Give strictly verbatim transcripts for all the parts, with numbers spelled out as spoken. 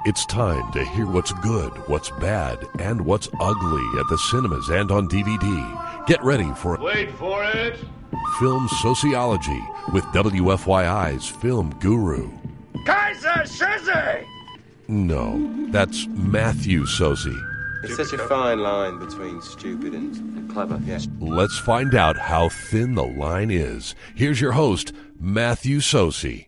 It's time to hear what's good, what's bad, and what's ugly at the cinemas and on D V D. Get ready for Wait for it! Film Sociology with W F Y I's film guru. Kaiser Soze! No, that's Matthew Soze. It's such a fine line between stupid and, and clever, yes. Let's find out how thin the line is. Here's your host, Matthew Soze.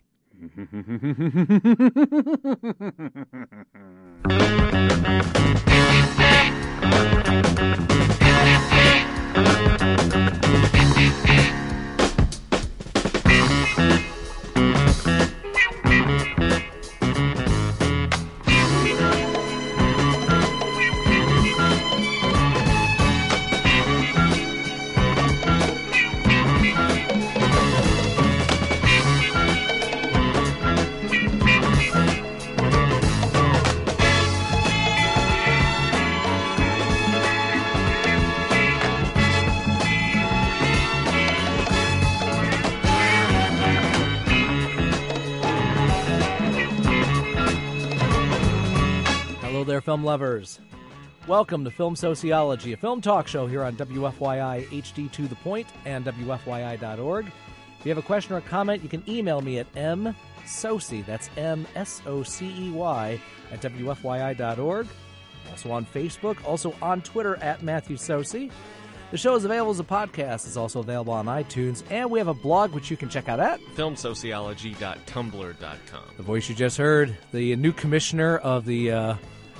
Film lovers, welcome to Film Sociology, a film talk show here on W F Y I H D to the Point and W F Y I dot org. If you have a question or a comment, you can email me at msocey, that's M S O C E Y, at W F Y I dot org. Also on Facebook, also on Twitter at Matthew Soce. The show is available as a podcast. It's also available on iTunes, and we have a blog which you can check out at film sociology dot tumblr dot com. The voice you just heard, the new commissioner of the uh,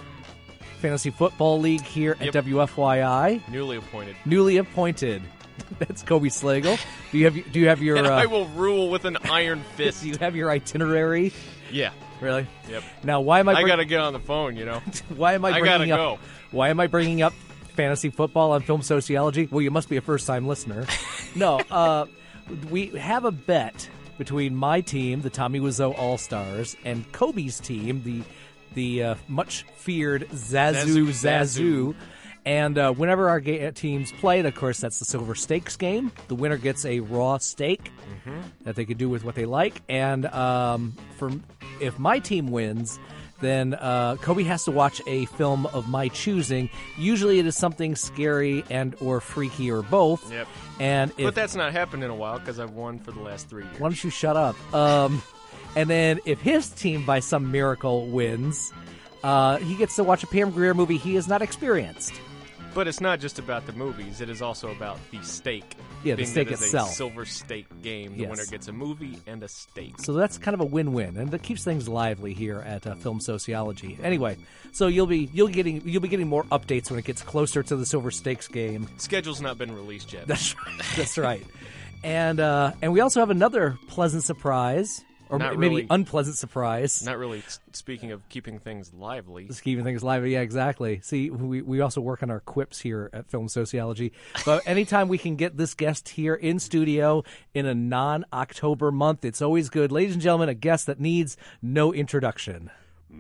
Fantasy Football League here at Yep. W F Y I. Newly appointed. Newly appointed. That's Kobe Slagle. Do you have do you have your And uh, I will rule with an iron fist. do you have your itinerary? Yeah. Really? Yep. Now, why am I? I bring- got to get on the phone, you know. why am I? I Bringing gotta up, go. Why am I bringing up fantasy football on Film Sociology? Well, you must be a first time listener. No, uh, we have a bet between my team, the Tommy Wiseau All Stars, and Kobe's team, the the uh, much feared Zazu Zazu. Zazu. And uh, whenever our ga- teams play, and of course that's the Silver Stakes game, the winner gets a raw steak Mm-hmm. that they can do with what they like. And um, for if my team wins, then uh, Kobe has to watch a film of my choosing. Usually it is something scary and or freaky or both. Yep. And if, But that's not happened in a while because I've won for the last three years. why don't you shut up? Um, and then if his team by some miracle wins, uh, he gets to watch a Pam Grier movie he has not experienced. But it's not just about the movies. It is also about the steak. Yeah, the Being steak that it's itself. a silver steak game. The Yes. winner gets a movie and a steak. So that's kind of a win-win, and that keeps things lively here at uh, Film Sociology. Anyway, so you'll be you'll getting you'll be getting more updates when it gets closer to the Silver Stakes game. Schedule's not been released yet. That's right. That's right. And uh, and we also have another pleasant surprise, or Not maybe really. unpleasant surprise. Not really. s- Speaking of keeping things lively. Just keeping things lively. Yeah, exactly. See, we, we also work on our quips here at Film Sociology. But anytime we can get this guest here in studio in a non-October month, it's always good. Ladies and gentlemen, a guest that needs no introduction.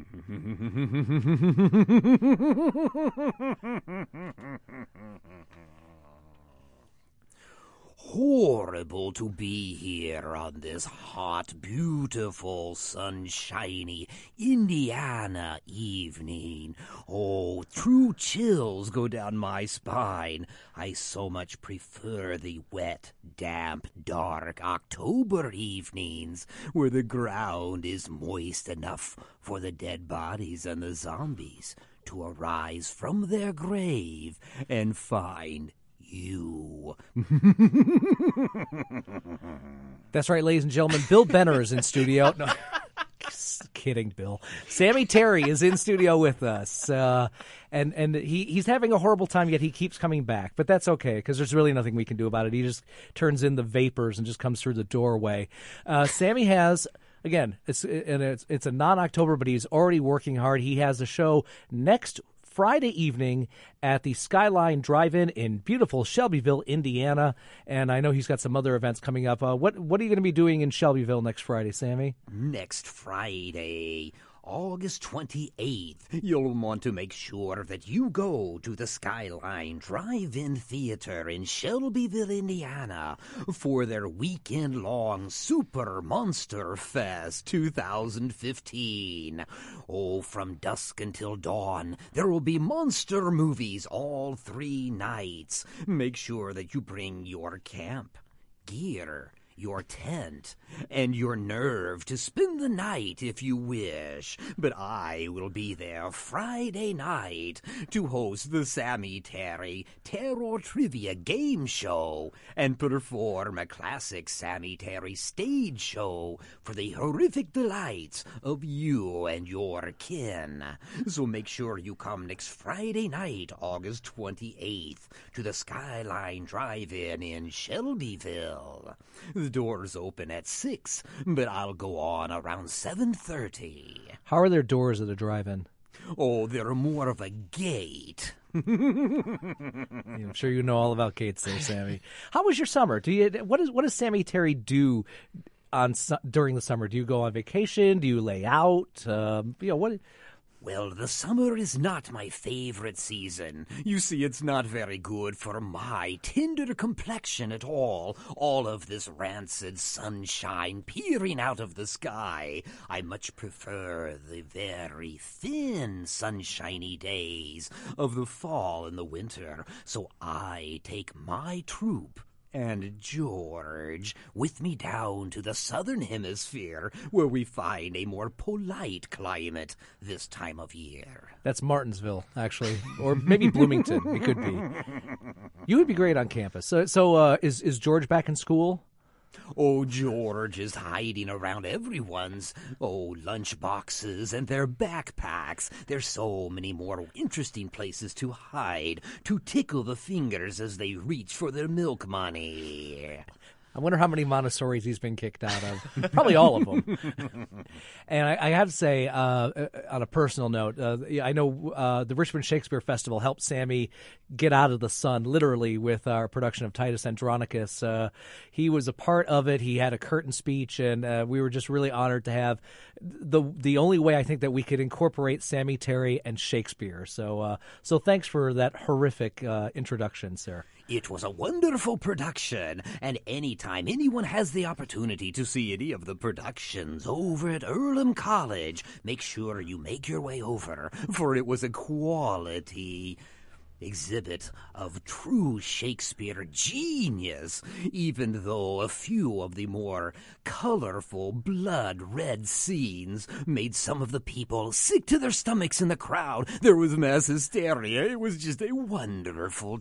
Horrible to be here on this hot, beautiful, sunshiny Indiana evening. Oh, true chills go down my spine. I so much prefer the wet, damp, dark October evenings where the ground is moist enough for the dead bodies and the zombies to arise from their grave and find you. That's right, ladies and gentlemen. Bill Benner is in studio. No, just kidding, Bill. Sammy Terry is in studio with us, uh, and and he, he's having a horrible time. Yet he keeps coming back, but that's okay because there's really nothing we can do about it. He just turns in the vapors and just comes through the doorway. Uh, Sammy has. Again, it's and it's it's a non-October, but he's already working hard. He has a show next Friday evening at the Skyline Drive-In in beautiful Shelbyville, Indiana, and I know he's got some other events coming up. Uh, what what are you going to be doing in Shelbyville next Friday, Sammy? Next Friday, August twenty-eighth, you'll want to make sure that you go to the Skyline Drive-In Theater in Shelbyville, Indiana, for their weekend-long Super Monster Fest two thousand fifteen. Oh, from dusk until dawn, there will be monster movies all three nights. Make sure that you bring your camp gear, your tent, and your nerve to spend the night if you wish. But I will be there Friday night to host the Sammy Terry Terror Trivia Game Show and perform a classic Sammy Terry stage show for the horrific delights of you and your kin. So make sure you come next Friday night, August twenty-eighth, to the Skyline Drive-In in Shelbyville. The doors open at six, but I'll go on around seven thirty. How are their doors at a drive-in? Oh, they're more of a gate. I'm sure you know all about gates there, Sammy. How was your summer? Do you what is what does Sammy Terry do on during the summer? Do you go on vacation? Do you lay out? Um, you know what? Well, the summer is not my favorite season. You see, it's not very good for my tender complexion at all. All of this rancid sunshine peering out of the sky. I much prefer the very thin, sunshiny days of the fall and the winter. So I take my troop and George with me down to the southern hemisphere, where we find a more polite climate this time of year. That's Martinsville, actually, or maybe Bloomington. It could be. You would be great on campus. So, so uh, is is George back in school? Oh, George is hiding around everyone's, oh, lunch boxes and their backpacks. There's so many more interesting places to hide, to tickle the fingers as they reach for their milk money. I wonder how many Montessoris he's been kicked out of. Probably all of them. And I, I have to say, uh, on a personal note, uh, I know uh, the Richmond Shakespeare Festival helped Sammy get out of the sun, literally, with our production of Titus Andronicus. Uh, he was a part of it. He had a curtain speech, and uh, we were just really honored to have the the only way I think that we could incorporate Sammy Terry and Shakespeare. So, uh, so thanks for that horrific uh, introduction, sir. It was a wonderful production, and anytime anyone has the opportunity to see any of the productions over at Earlham College, make sure you make your way over, for it was a quality exhibit of true Shakespeare genius, even though a few of the more colorful, blood-red scenes made some of the people sick to their stomachs in the crowd. There was mass hysteria. It was just a wonderful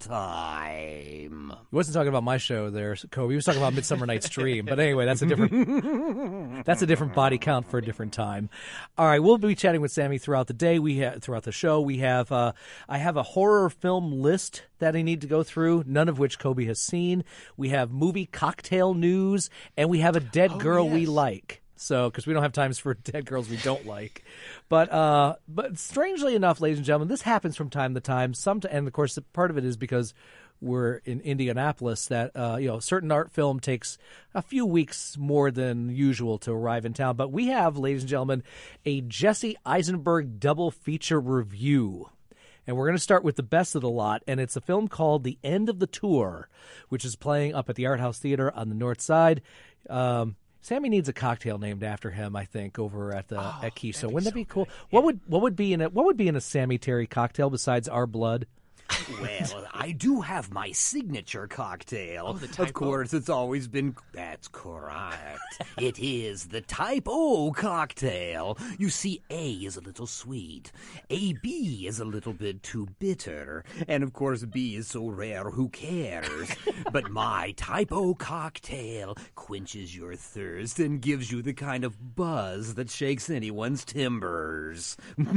time. He wasn't talking about my show there, Kobe. He was talking about Midsummer Night's Dream. But anyway, that's a different that's a different body count for a different time. All right, we'll be chatting with Sammy throughout the day. We ha- throughout the show. We have uh, I have a horror film Film list that I need to go through, none of which Kobe has seen. We have movie cocktail news, and we have a dead oh, girl yes. we like. So, because we don't have times for dead girls we don't like. But uh, but strangely enough, ladies and gentlemen, this happens from time to time. Some and of course, part of it is because we're in Indianapolis. That uh, you know, certain art film takes a few weeks more than usual to arrive in town. But we have, ladies and gentlemen, a Jesse Eisenberg double feature review. And we're going to start with the best of the lot, and it's a film called The End of the Tour, which is playing up at the Art House Theater on the North Side. Um, Sammy needs a cocktail named after him, I think, over at the oh, at Keystone. Be Wouldn't so that be cool? good. What Yeah. would what would be in a what would be in a Sammy Terry cocktail besides Our Blood? Well, I do have my signature cocktail. Oh, the Type Of course, it's always been... That's correct. It is the Type O cocktail. You see, A is a little sweet. A B is a little bit too bitter. And, of course, B is so rare, who cares? But my Type O cocktail quenches your thirst and gives you the kind of buzz that shakes anyone's timbers.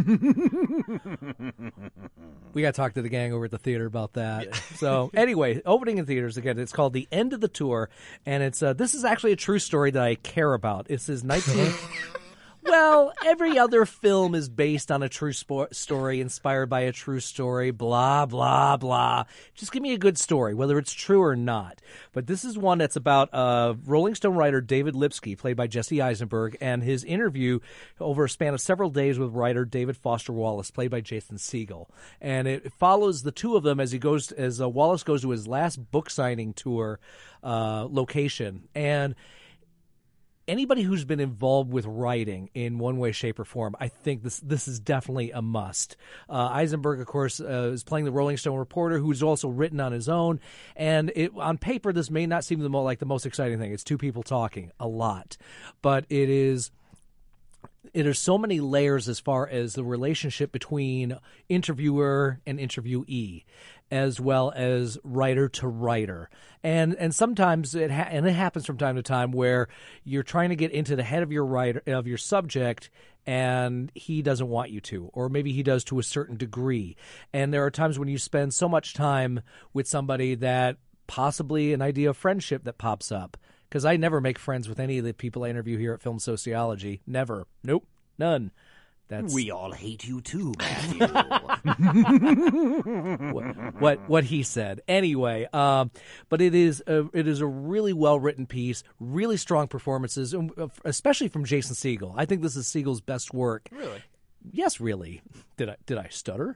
We got to talk to the gang over at the theater about that. Yeah. So anyway, opening in theaters again. It's called The End of the Tour, and it's uh, this is actually a true story that I care about. It's his nineteen. well, every other film is based on a true spo- story, inspired by a true story, blah, blah, blah. Just give me a good story, whether it's true or not. But this is one that's about uh, Rolling Stone writer David Lipsky, played by Jesse Eisenberg, and his interview over a span of several days with writer David Foster Wallace, played by Jason Segel. And it follows the two of them as he goes, as uh, Wallace goes to his last book signing tour uh, location. And anybody who's been involved with writing in one way, shape, or form, I think this this is definitely a must. Uh, Eisenberg, of course, uh, is playing the Rolling Stone reporter, who's also written on his own. And it, on paper, this may not seem the mo- like the most exciting thing. It's two people talking a lot, but it is. It is so many layers as far as the relationship between interviewer and interviewee, as well as writer to writer. And and sometimes it ha- and it happens from time to time where you're trying to get into the head of your writer of your subject, and he doesn't want you to, or maybe he does to a certain degree. And there are times when you spend so much time with somebody that possibly an idea of friendship that pops up. Because I never make friends with any of the people I interview here at Film Sociology. Never. Nope. None. That's We all hate you too, Matthew. what, what what he said. Anyway, um, but it is a, it is a really well written piece, really strong performances, especially from Jason Segel. I think this is Segel's best work. Really? Yes, really. Did I did I stutter?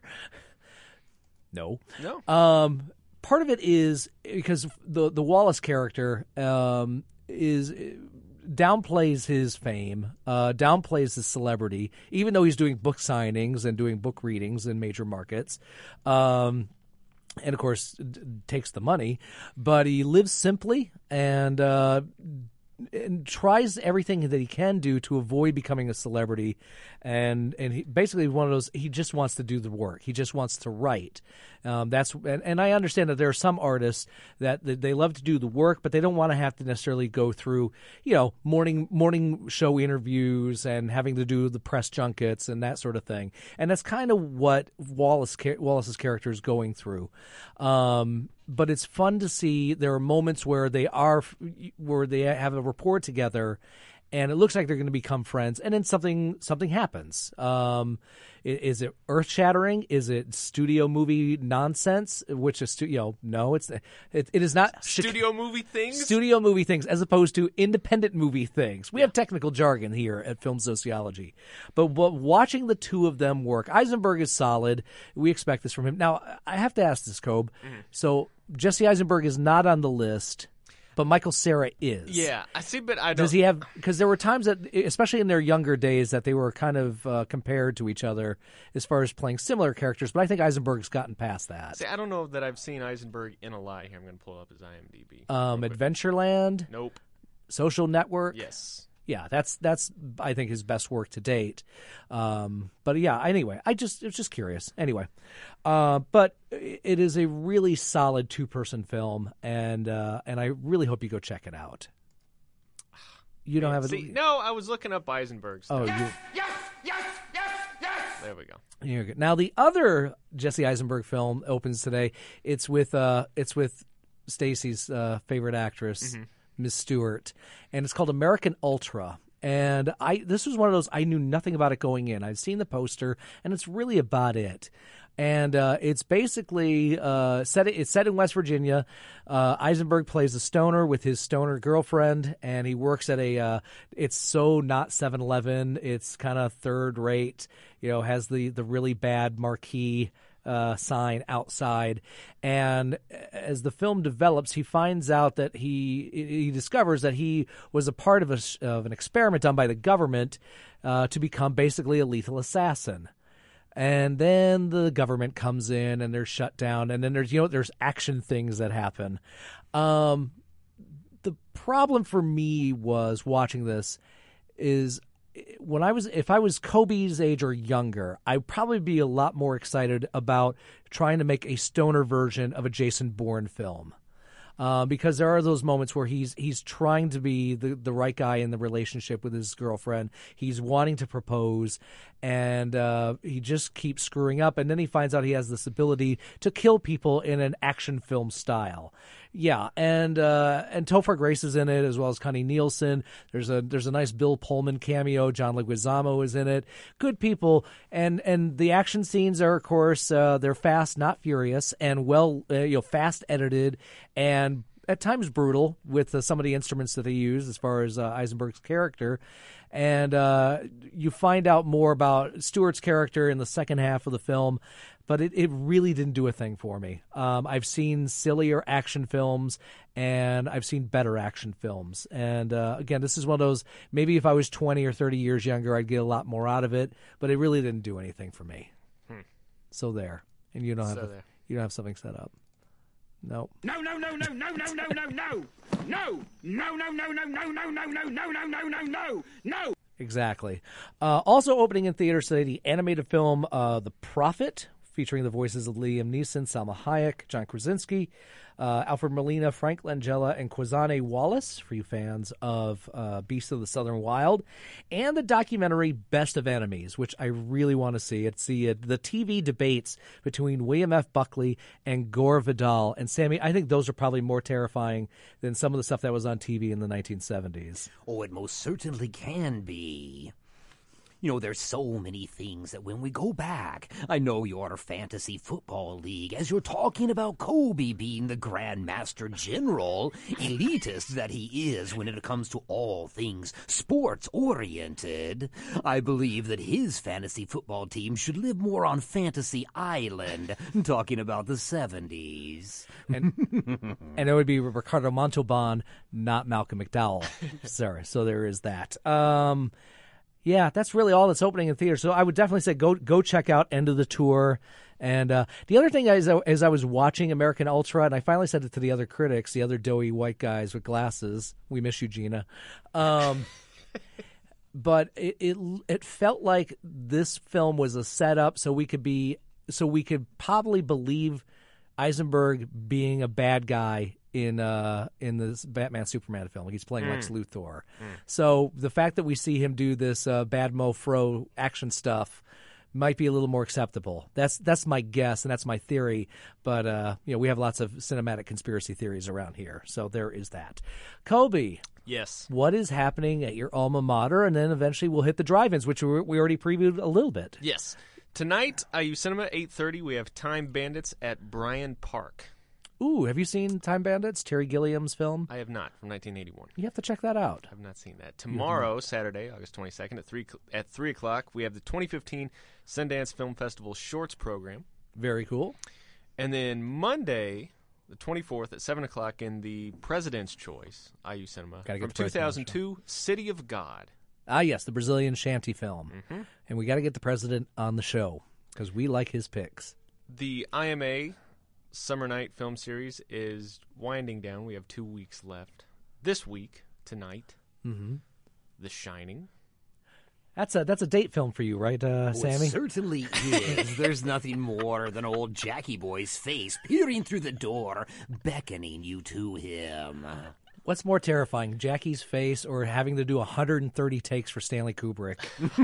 No. No. Um, part of it is because the the Wallace character um, is downplays his fame, uh, downplays his celebrity, even though he's doing book signings and doing book readings in major markets. Um, and, of course, d- takes the money. But he lives simply and uh, and tries everything that he can do to avoid becoming a celebrity. And and he basically one of those, he just wants to do the work. He just wants to write. Um, that's and, and I understand that there are some artists that, that they love to do the work, but they don't want to have to necessarily go through, you know, morning morning show interviews and having to do the press junkets and that sort of thing. And that's kind of what Wallace Wallace's character is going through. Um, but it's fun to see. There are moments where they are where they have a rapport together, and it looks like they're going to become friends, and then something something happens. Um, is it earth shattering? Is it studio movie nonsense? Which is, you know, no, it's it, it is not Studio movie things. Studio movie things, as opposed to independent movie things. We have technical jargon here at Film Sociology, but, but watching the two of them work, Eisenberg is solid. We expect this from him. Now, I have to ask this, Cobe. Mm-hmm. So Jesse Eisenberg is not on the list, but Michael Cera is. Yeah, I see, but I don't. Does he have? Because there were times that, especially in their younger days, that they were kind of uh, compared to each other as far as playing similar characters. But I think Eisenberg's gotten past that. See, I don't know that I've seen Eisenberg in a lot. Here, I'm going to pull up his IMDb. Um, Adventureland. Nope. Social Network. Yes. Yeah, that's that's I think his best work to date. Um, but yeah, anyway, I just I was just curious. Anyway, uh, but it is a really solid two person film, and uh, and I really hope you go check it out. You don't have a See, no, I was looking up Eisenberg's. Oh, Yes, you, yes, yes, yes, yes. There we go. you're good. Now the other Jesse Eisenberg film opens today. It's with uh, it's with Stacy's uh, favorite actress. Mm-hmm. Miz Stewart, and it's called American Ultra. And I this was one of those, I knew nothing about it going in. I've seen the poster, and it's really about it. And uh, it's basically uh, set. It's set in West Virginia. Uh, Eisenberg plays a stoner with his stoner girlfriend, and he works at a. Uh, it's so not seven eleven. It's kind of third rate. You know, has the the really bad marquee Uh, sign outside, and as the film develops, he finds out that he he discovers that he was a part of a of an experiment done by the government uh, to become basically a lethal assassin. And then the government comes in and they're shut down, and then there's you know there's action things that happen. Um, the problem for me was watching this is. When I was, if I was Kobe's age or younger, I'd probably be a lot more excited about trying to make a stoner version of a Jason Bourne film, uh, because there are those moments where he's he's trying to be the, the right guy in the relationship with his girlfriend. He's wanting to propose, and uh, he just keeps screwing up. And then he finds out he has this ability to kill people in an action film style. Yeah, and uh, and Topher Grace is in it, as well as Connie Nielsen. There's a there's a nice Bill Pullman cameo. John Leguizamo is in it. Good people, and and the action scenes are, of course, uh, they're fast, not furious, and well, uh, you know, fast edited, and at times brutal with uh, some of the instruments that they use as far as uh, Eisenberg's character. And uh, you find out more about Stewart's character in the second half of the film, but it, it really didn't do a thing for me. Um, I've seen sillier action films, and I've seen better action films. And uh, again, this is one of those, maybe if I was twenty or thirty years younger, I'd get a lot more out of it, but it really didn't do anything for me. Hmm. So there. And you don't have So a, there. you don't have something set up. No. No, no, no, no, no, no, no, no, no. No. No, no, no, no, no, no, no, no, no, no, no, no, no, no, no. Exactly. Uh, also opening in theaters today, the animated film uh, The Prophet, featuring the voices of Liam Neeson, Salma Hayek, John Krasinski, uh, Alfred Molina, Frank Langella, and Quazane Wallace, for you fans of uh, Beasts of the Southern Wild, and the documentary Best of Enemies, which I really want to see. It's the, uh, the T V debates between William F. Buckley and Gore Vidal. And Sammy, I think those are probably more terrifying than some of the stuff that was on T V in the nineteen seventies. Oh, it most certainly can be. You know, there's so many things that when we go back, I know your fantasy football league, as you're talking about Kobe being the Grandmaster General, elitist that he is when it comes to all things sports-oriented, I believe that his fantasy football team should live more on Fantasy Island, talking about the seventies. And and it would be Ricardo Montalban, not Malcolm McDowell. Sorry, so there is that. Um... Yeah, that's really all that's opening in theaters. So I would definitely say go go check out End of the Tour. And uh, the other thing is, as I was watching American Ultra, and I finally said it to the other critics, the other doughy white guys with glasses. We miss you, Gina. Um, but it, it it felt like this film was a setup, so we could be so we could probably believe Eisenberg being a bad guy in uh in this Batman Superman film. He's playing mm. Lex Luthor. Mm. So the fact that we see him do this uh, bad mofro action stuff might be a little more acceptable. That's that's my guess, and that's my theory. But uh, you know, we have lots of cinematic conspiracy theories around here, so there is that. Kobe, Yes. what is happening at your alma mater? And then eventually we'll hit the drive-ins, which we we already previewed a little bit. Yes. Tonight, I U Cinema, eight thirty, we have Time Bandits at Bryan Park. Ooh, have you seen Time Bandits, Terry Gilliam's film? I have not, from nineteen eighty-one. You have to check that out. I have not seen that. Tomorrow, Saturday, August twenty-second, at three at three o'clock, we have the twenty fifteen Sundance Film Festival Shorts program. Very cool. And then Monday, the twenty-fourth, at seven o'clock, in the President's Choice, I U Cinema, Gotta get from the President's two thousand two, City of God. Ah, yes, the Brazilian shanty film. Mm-hmm. And we got to get the president on the show because we like his picks. The I M A Summer Night Film Series is winding down. We have two weeks left. This week, tonight, mm-hmm. The Shining. That's a that's a date film for you, right, uh, Oh, Sammy? it certainly is. There's nothing more than old Jackie Boy's face peering through the door, beckoning you to him. What's more terrifying, Jackie's face or having to do one hundred thirty takes for Stanley Kubrick?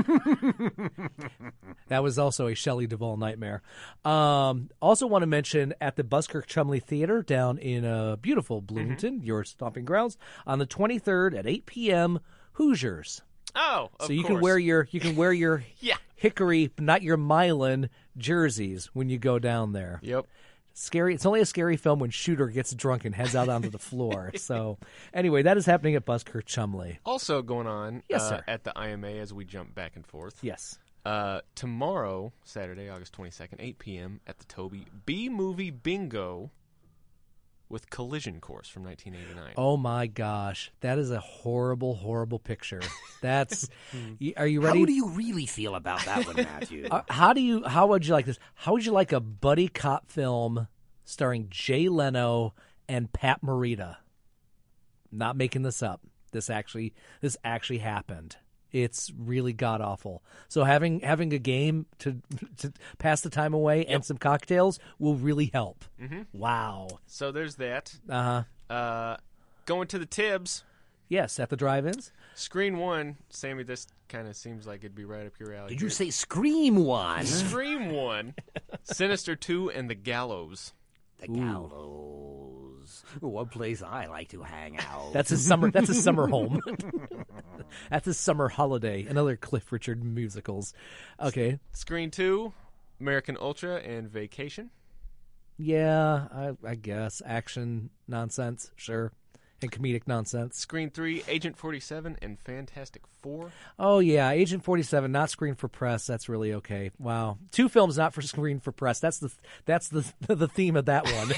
That was also a Shelley Duvall nightmare. Um, also want to mention at the Buskirk Chumley Theater down in uh, beautiful Bloomington, mm-hmm. your stomping grounds, on the twenty-third at eight p.m., Hoosiers. Oh, of So you course. can wear your you can wear your Yeah. Hickory, not your Milan jerseys when you go down there. Yep. Scary. It's only a scary film when Shooter gets drunk and heads out onto the floor. So anyway, that is happening at Buskirk Chumley. Also going on Yes, uh, sir. at the I M A as we jump back and forth. Yes. Uh, tomorrow, Saturday, August twenty-second, eight p.m. at the Toby, B-Movie Bingo with Collision Course from nineteen eighty-nine. Oh my gosh, that is a horrible, horrible picture. That's. y- Are you ready? How do you really feel about that one, Matthew? Uh, how do you? How would you like this? How would you like a buddy cop film starring Jay Leno and Pat Morita? Not making this up. This actually, this actually happened. It's really god awful. So having having a game to to pass the time away and some cocktails will really help. Mm-hmm. Wow. So there's that. Uh huh. Uh, going to the Tibbs Yes, at the drive-ins. Screen one, Sammy, this kind of seems like it'd be right up your alley. Did you say Scream one? Scream one, Sinister two, and The Gallows. The Gallows. One place I like to hang out. That's his summer. That's his summer home. That's his summer holiday. Another Cliff Richard musicals. Okay. Screen two, American Ultra and Vacation. Yeah, I, I guess action nonsense, sure, and comedic nonsense. Screen three, Agent forty-seven and Fantastic Four. Oh yeah, Agent forty-seven, not screened for press. That's really okay. Wow, two films not for screened for press. That's the that's the the theme of that one.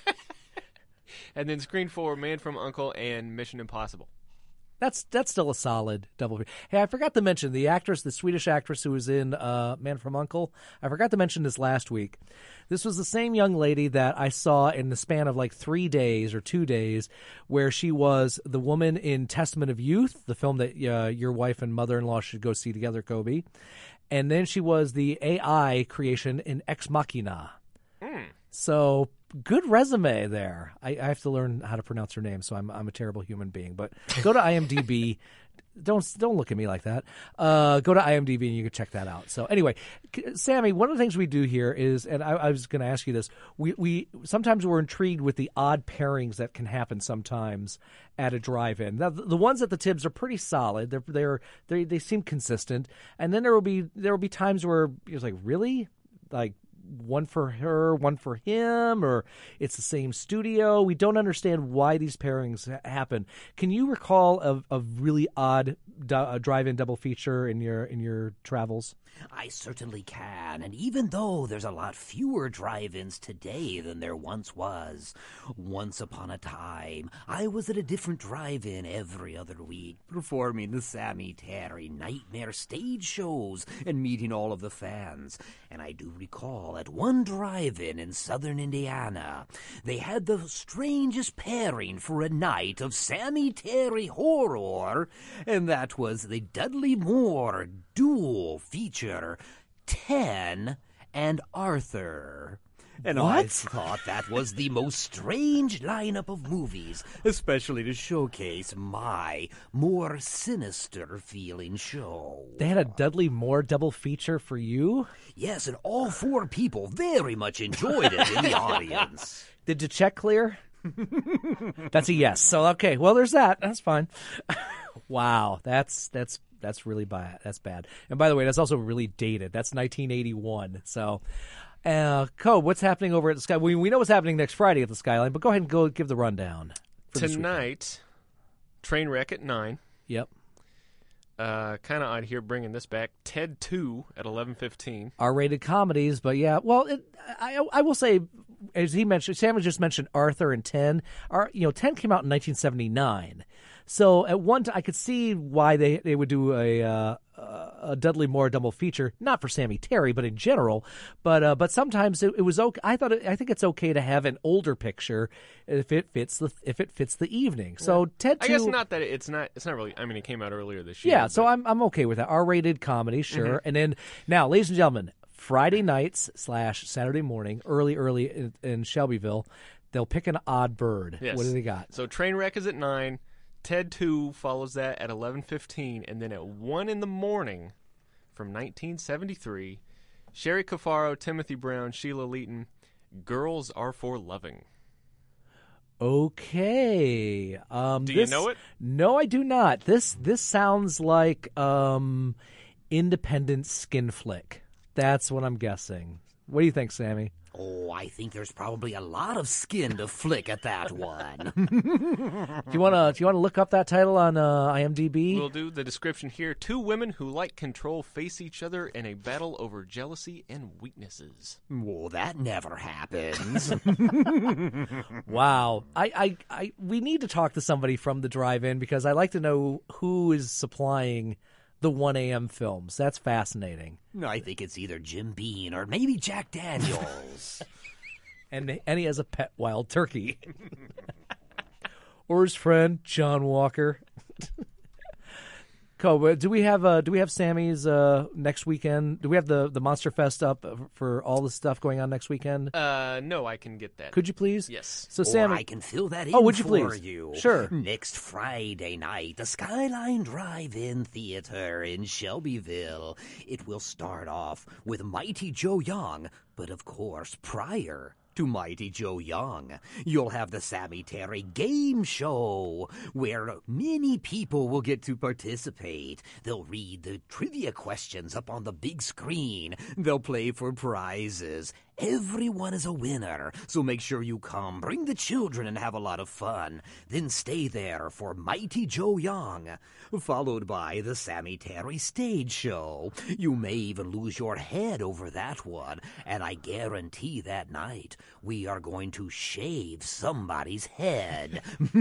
And then Screen four, Man from U N C L E and Mission Impossible. That's that's still a solid double. Hey, I forgot to mention the actress, the Swedish actress who was in uh, Man from U N C L E. I forgot to mention this last week. This was the same young lady that I saw in the span of like three days or two days, where she was the woman in Testament of Youth, the film that uh, your wife and mother-in-law should go see together, Kobe. And then she was the A I creation in Ex Machina. Mm. So good resume there. I, I have to learn how to pronounce her name, so I'm I'm a terrible human being. But go to IMDb. Don't don't look at me like that. Uh, go to IMDb and you can check that out. So anyway, Sammy, one of the things we do here is, and I, I was going to ask you this. We we sometimes we're intrigued with the odd pairings that can happen sometimes at a drive-in. Now, the, the ones at the Tibbs are pretty solid. They're they're they they seem consistent. And then there will be there will be times where it's like, really, like, one for her, one for him, or it's the same studio. We don't understand why these pairings ha- happen. Can you recall a, a really odd do- drive-in double feature in your in your travels? I certainly can, and even though there's a lot fewer drive-ins today than there once was, once upon a time, I was at a different drive-in every other week, performing the Sammy Terry Nightmare stage shows and meeting all of the fans. And I do recall at one drive-in in southern Indiana, they had the strangest pairing for a night of Sammy Terry horror, and that was the Dudley Moore dual feature, Ten and Arthur. And What? I thought that was the most strange lineup of movies, especially to showcase my more sinister-feeling show. They had a Dudley Moore double feature for you? Yes, and all four people very much enjoyed it in the audience. Did the check clear? That's a yes. So okay, well, there's that. That's fine. Wow, that's that's that's really bad. That's bad. And by the way, that's also really dated. That's nineteen eighty-one. So, uh, Co, what's happening over at the Sky? We we know what's happening next Friday at the Skyline, but go ahead and go give the rundown for this weekend. Tonight, Trainwreck at nine. Yep. Uh, kind of odd here bringing this back. Ted two at eleven fifteen. R-rated comedies, but yeah, well, it, I I will say, as he mentioned, Sam just mentioned Arthur and ten. Our, you know, ten came out in nineteen seventy-nine. So at one time, I could see why they, they would do a uh, a Dudley Moore double feature, not for Sammy Terry, but in general. But uh, but sometimes it, it was okay. I thought it, I think it's okay to have an older picture if it fits the if it fits the evening. So Ted two, I guess not that it, it's not. It's not really. I mean, it came out earlier this year. yeah. So but- I'm I'm okay with that. R-rated comedy, sure. And then now, ladies and gentlemen, Friday nights slash Saturday morning, early early in, in Shelbyville, they'll pick an odd bird. Yes. What do they got? So Trainwreck is at nine. Ted two follows that at eleven fifteen, and then at one in the morning from nineteen seventy-three, Sherry Cafaro, Timothy Brown, Sheila Leeton, Girls Are For Loving. Okay. Um, Do this- you know it? No, I do not. This this sounds like um, independent skin flick. That's what I'm guessing. What do you think, Sammy? Oh, I think there's probably a lot of skin to flick at that one. Do you wanna do you wanna look up that title on uh, IMDb? We'll do the description here. Two women who like control face each other in a battle over jealousy and weaknesses. Well, that never happens. Wow. I, I, I we need to talk to somebody from the drive-in because I like to know who is supplying the one a.m. films. That's fascinating. I think it's either Jim Beam or maybe Jack Daniels. And and he has a pet wild turkey. Or his friend John Walker. Cool. Do we have uh, do we have Sammy's uh, next weekend? Do we have the, the Monster Fest up for all the stuff going on next weekend? Uh, no, I can get that. Could you please? Yes. So Or Sammy, I can fill that in Oh, would you for please? you. Sure. Next Friday night, the Skyline Drive-In Theater in Shelbyville. It will start off with Mighty Joe Young, but of course, prior to Mighty Joe Young, you'll have the Sammy Terry Game Show, where many people will get to participate. They'll read the trivia questions up on the big screen. They'll play for prizes. Everyone is a winner, so make sure you come. Bring the children and have a lot of fun. Then stay there for Mighty Joe Young, followed by the Sammy Terry Stage Show. You may even lose your head over that one, and I guarantee that night we are going to shave somebody's head.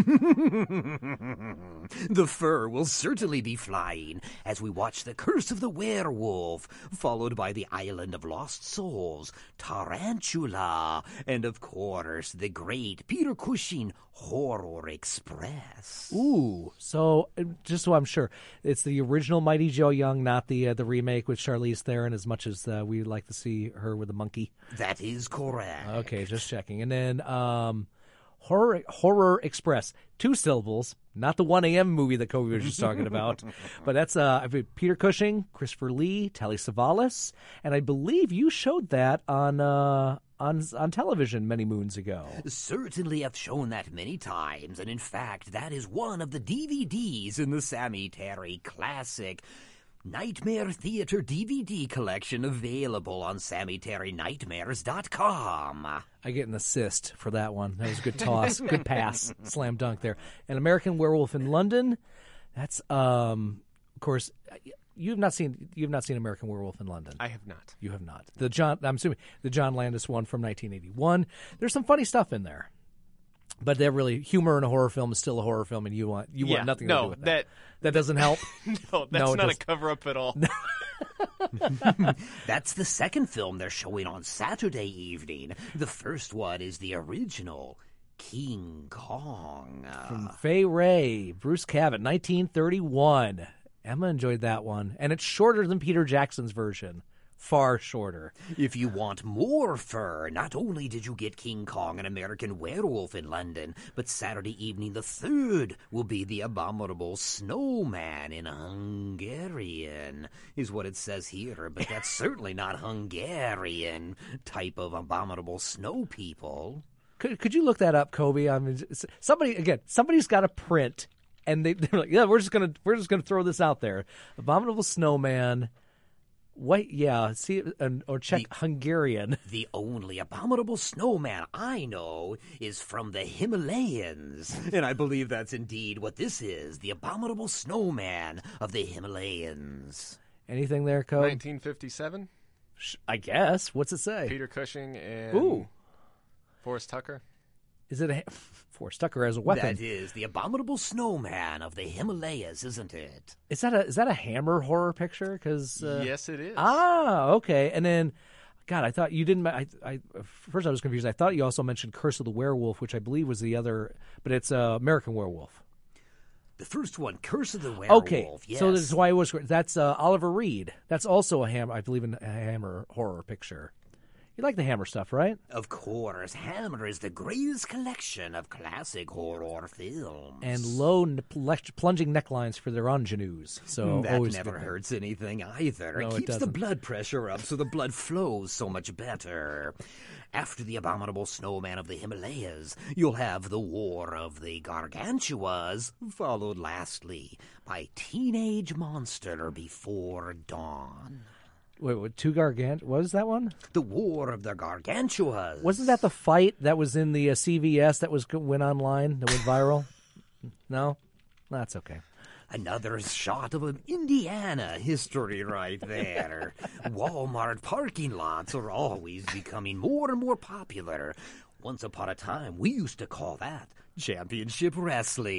The fur will certainly be flying as we watch The Curse of the Werewolf, followed by The Island of Lost Souls, Tarantula, and of course the great Peter Cushing Horror Express. Ooh, so uh, just so I'm sure, it's the original Mighty Joe Young, not the uh, the remake with Charlize Theron. As much as uh, we like to see her with a monkey. That is correct. Okay, just checking. And then um, Horror Horror Express, two syllables, not the one a.m. movie that Kobe was just talking about, but that's uh, I mean, Peter Cushing, Christopher Lee, Telly Savalas, and I believe you showed that on uh, on on television many moons ago. Certainly have shown that many times, and in fact, that is one of the D V Ds in the Sammy Terry Classic Nightmare Theater D V D collection, available on Sammy Terry Nightmares dot com. I get an assist for that one. That was a good toss, good pass, slam dunk there. And American Werewolf in London. That's um, of course. You've not seen you've not seen American Werewolf in London. I have not. You have not. The John I'm assuming the John Landis one from nineteen eighty-one. There's some funny stuff in there. But they're really humor in a horror film is still a horror film, and you want you Yeah, want nothing no, to do with that. that- That doesn't help. No, that's No, it not a doesn't. cover-up at all. That's the second film they're showing on Saturday evening. The first one is the original King Kong. From Fay Ray, Bruce Cabot, nineteen thirty-one. Emma enjoyed that one, and it's shorter than Peter Jackson's version. Far shorter. If you want more fur, not only did you get King Kong and American Werewolf in London, but Saturday evening the third will be the Abominable Snowman in Hungarian, is what it says here, but that's certainly not Hungarian type of abominable snow people. Could could you look that up, Kobe? I mean, s- somebody again. Somebody's got a print, and they, they're like, "Yeah, we're just gonna we're just gonna throw this out there." Abominable Snowman. What? Yeah. See, and, or check The- Hungarian. The only abominable snowman I know is from the Himalayas. And I believe that's indeed what this is, the abominable snowman of the Himalayas. Anything there, Kobe? nineteen fifty-seven. I guess. What's it say? Peter Cushing and Ooh. Forrest Tucker. Is it a Forrest Tucker as a weapon? That is the abominable snowman of the Himalayas, isn't it? Is that a is that a Hammer horror picture? Because uh, Yes, it is. ah, okay. And then, God, I thought you didn't. I, I first I was confused. I thought you also mentioned Curse of the Werewolf, which I believe was the other, but it's uh, American Werewolf. The first one, Curse of the Werewolf. Okay, yes. so that's why it was. That's uh, Oliver Reed. That's also a Hammer. I believe in a Hammer horror picture. You like the Hammer stuff, right? Of course, Hammer is the greatest collection of classic horror films. And low n- pl- plunging necklines for their ingenues. So that always never good thing. hurts anything either. No, it it keeps the doesn't. blood pressure up so the blood flows so much better. After the abominable snowman of the Himalayas, you'll have the War of the Gargantuas, followed lastly by Teenage Monster Before Dawn. Wait, what? Two Gargant? What is that one? The War of the Gargantuas. Wasn't that the fight that was in the uh, C V S that was went online that went viral? No, that's okay. Another shot of an Indiana history right there. Walmart parking lots are always becoming more and more popular. Once upon a time, we used to call that championship wrestling.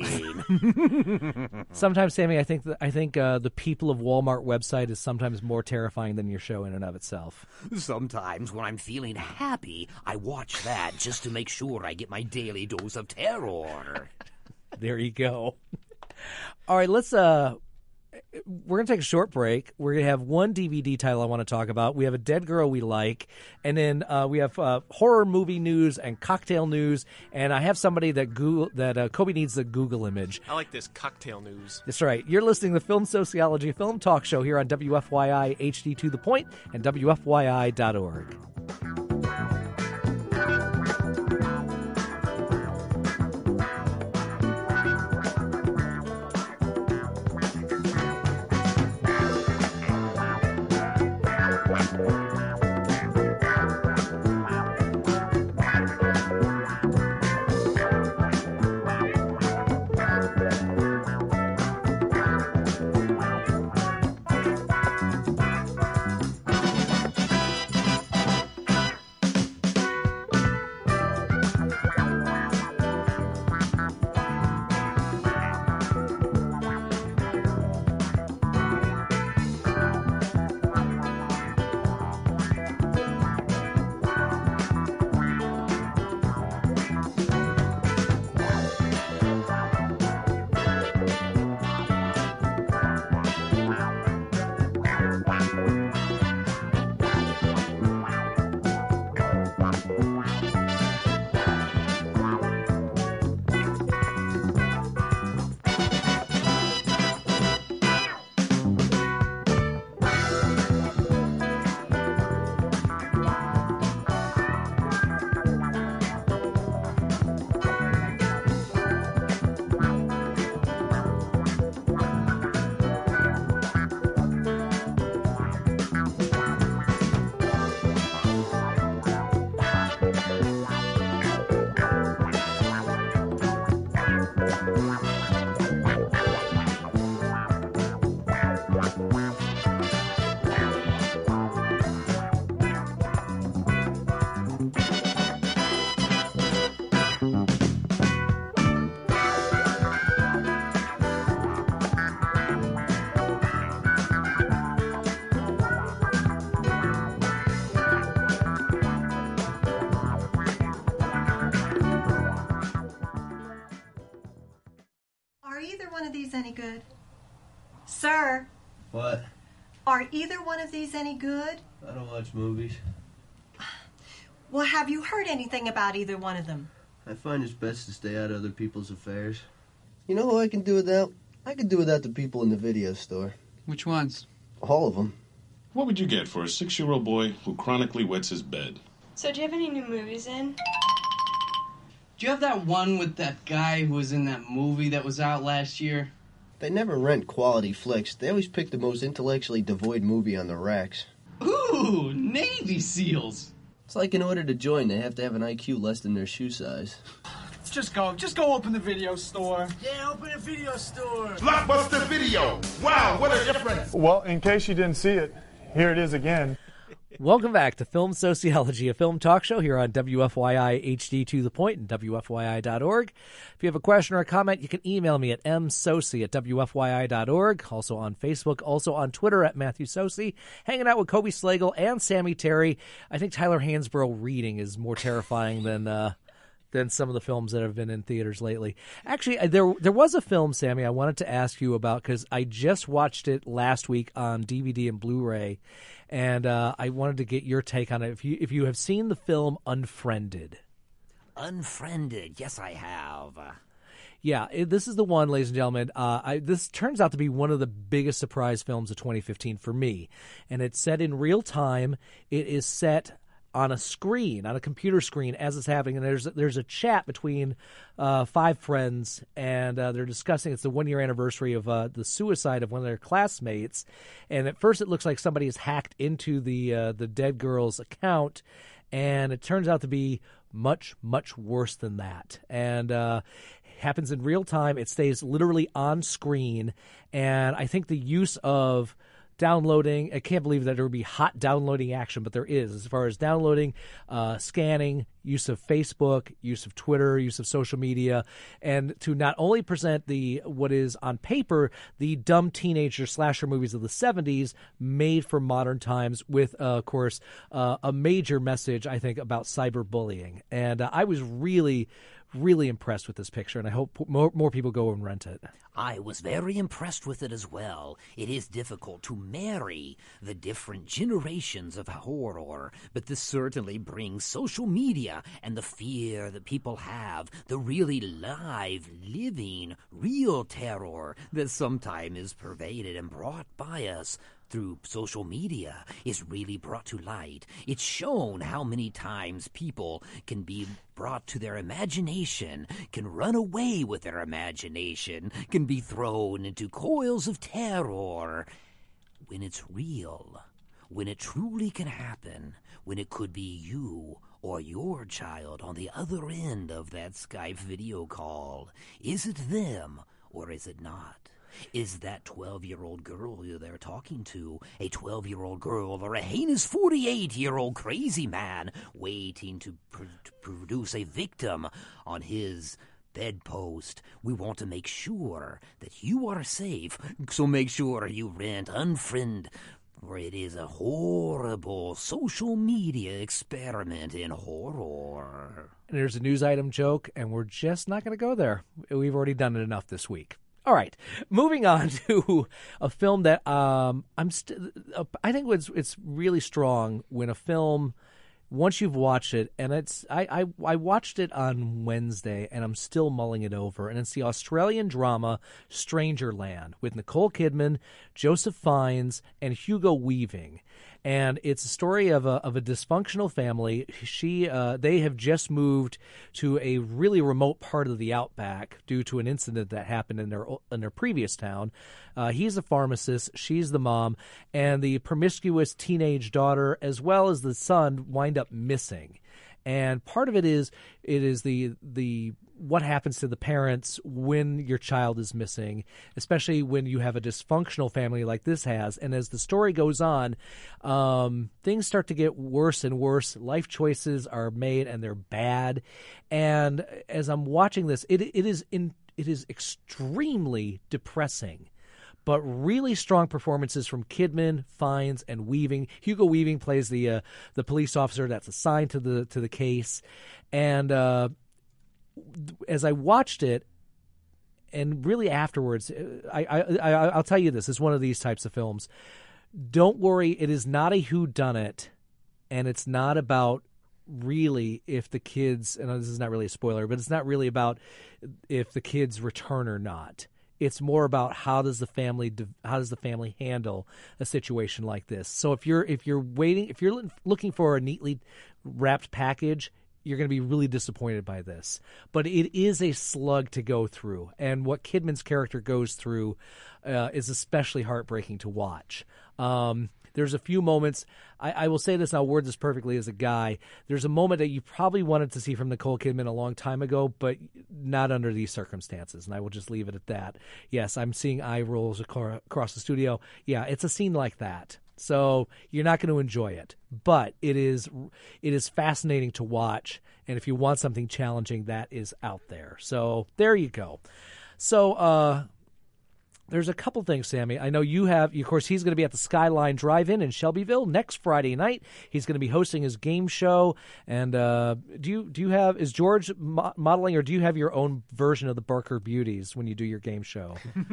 Sometimes, Sammy, I think that, I think uh, the People of Walmart website is sometimes more terrifying than your show in and of itself. Sometimes when I'm feeling happy, I watch that just to make sure I get my daily dose of terror. There you go. All right, let's. Uh, we're going to take a short break. We're going to have one D V D title I want to talk about. We have a dead girl we like, and then uh, we have uh, horror movie news and cocktail news, and I have somebody that Google, that uh, Kobe needs the Google image. I like this cocktail news. That's right. You're listening to Film Sociology, a film talk show here on W F Y I H D to the Point and W F Y I dot org. Any good? Sir? What? Are either one of these any good? I don't watch movies. Well, have you heard anything about either one of them? I find it's best to stay out of other people's affairs. You know who I can do without? I can do without the people in the video store. Which ones? All of them. What would you get for a six-year-old boy who chronically wets his bed? So do you have any new movies in? Do you have that one with that guy who was in that movie that was out last year? They never rent quality flicks. They always pick the most intellectually devoid movie on the racks. Ooh, Navy SEALs! It's like in order to join, they have to have an I Q less than their shoe size. Just go. Just go open the video store. Yeah, open a video store. Blockbuster Video. Wow, what a difference. Well, in case you didn't see it, here it is again. Welcome back to Film Sociology, a film talk show here on W F Y I H D to the Point and W F Y I dot org. If you have a question or a comment, you can email me at m soci at W F Y I dot org. Also on Facebook, also on Twitter at Matthew Soci. Hanging out with Kobe Slagle and Sammy Terry. I think Tyler Hansborough reading is more terrifying than uh, than some of the films that have been in theaters lately. Actually, there there was a film, Sammy, I wanted to ask you about because I just watched it last week on D V D and Blu-ray. And uh, I wanted to get your take on it. If you if you have seen the film Unfriended. Unfriended, yes, I have. Yeah, it, this is the one, ladies and gentlemen. Uh, I, this turns out to be one of the biggest surprise films of twenty fifteen for me. And it's set in real time. It is set on a screen, on a computer screen as it's happening. And there's there's a chat between uh, five friends, and uh, they're discussing, it's the one-year anniversary of uh, the suicide of one of their classmates. And at first it looks like somebody has hacked into the uh, the dead girl's account, and it turns out to be much, much worse than that. And uh, happens in real time. It stays literally on screen, and I think the use of downloading, I can't believe that there would be hot downloading action, but there is, as far as downloading, uh, scanning, use of Facebook, use of Twitter, use of social media, and to not only present the what is on paper the dumb teenager slasher movies of the seventies made for modern times with, uh, of course, uh, a major message, I think, about cyberbullying. And uh, I was really really impressed with this picture, and I hope more, more people go and rent it. I was very impressed with it as well. It is difficult to marry the different generations of horror, but this certainly brings social media and the fear that people have, the really live, living, real terror that sometimes is pervaded and brought by us through social media is really brought to light. It's shown how many times people can be brought to their imagination, can run away with their imagination, can be thrown into coils of terror when it's real, when it truly can happen, when it could be you or your child on the other end of that Skype video call. Is it them or is it not? Is that twelve-year-old girl you're there talking to a twelve-year-old girl or a heinous forty-eight-year-old crazy man waiting to, pr- to produce a victim on his bedpost? We want to make sure that you are safe, so make sure you rent Unfriend, for it is a horrible social media experiment in horror. And there's a news item joke, and we're just not going to go there. We've already done it enough this week. All right, moving on to a film that um, I'm. St- I think it's it's really strong when a film, once you've watched it, and it's. I, I I watched it on Wednesday, and I'm still mulling it over. And it's the Australian drama Strangerland with Nicole Kidman, Joseph Fiennes, and Hugo Weaving. And it's a story of a of a dysfunctional family. She uh, they have just moved to a really remote part of the outback due to an incident that happened in their in their previous town. Uh, he's a pharmacist, she's the mom, and the promiscuous teenage daughter, as well as the son, wind up missing. And part of it is it is the the what happens to the parents when your child is missing, especially when you have a dysfunctional family like this has. And as the story goes on, um, things start to get worse and worse. Life choices are made, and they're bad. And as I'm watching this, it it is in it is extremely depressing. But really strong performances from Kidman, Fiennes, and Weaving. Hugo Weaving plays the uh, the police officer that's assigned to the to the case. And uh, as I watched it, and really afterwards, I, I, I I'll tell you this: it's one of these types of films. Don't worry, it is not a whodunit, and it's not about really if the kids. And this is not really a spoiler, but it's not really about if the kids return or not. It's more about how does the family how does the family handle a situation like this. So if you're if you're waiting if you're looking for a neatly wrapped package, you're going to be really disappointed by this. But it is a slug to go through, and what Kidman's character goes through uh, is especially heartbreaking to watch. Um, There's a few moments, I, I will say this, and I'll word this perfectly as a guy. There's a moment that you probably wanted to see from Nicole Kidman a long time ago, but not under these circumstances, and I will just leave it at that. Yes, I'm seeing eye rolls across the studio. Yeah, it's a scene like that. So you're not going to enjoy it, but it is it is fascinating to watch, and if you want something challenging, that is out there. So there you go. So, uh... there's a couple things, Sammy. I know you have, of course, he's going to be at the Skyline Drive-In in Shelbyville next Friday night. He's going to be hosting his game show. And uh, do you do you have, is George mo- modeling, or do you have your own version of the Barker Beauties when you do your game show?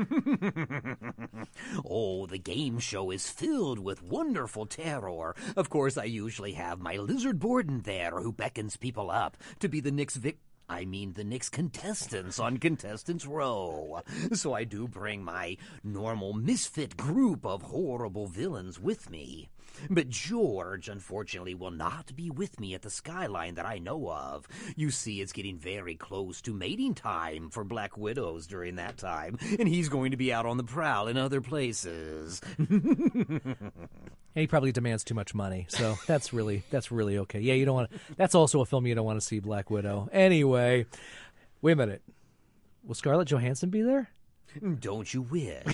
Oh, the game show is filled with wonderful terror. Of course, I usually have my lizard Borden there who beckons people up to be the next victim. I mean the next contestants on Contestants Row. So I do bring my normal misfit group of horrible villains with me. But George, unfortunately, will not be with me at the Skyline that I know of. You see, it's getting very close to mating time for Black Widows during that time, and he's going to be out on the prowl in other places. And he probably demands too much money, so that's really that's really okay. Yeah, you don't want to. That's also a film you don't want to see, Black Widow. Anyway, wait a minute. Will Scarlett Johansson be there? Don't you wish?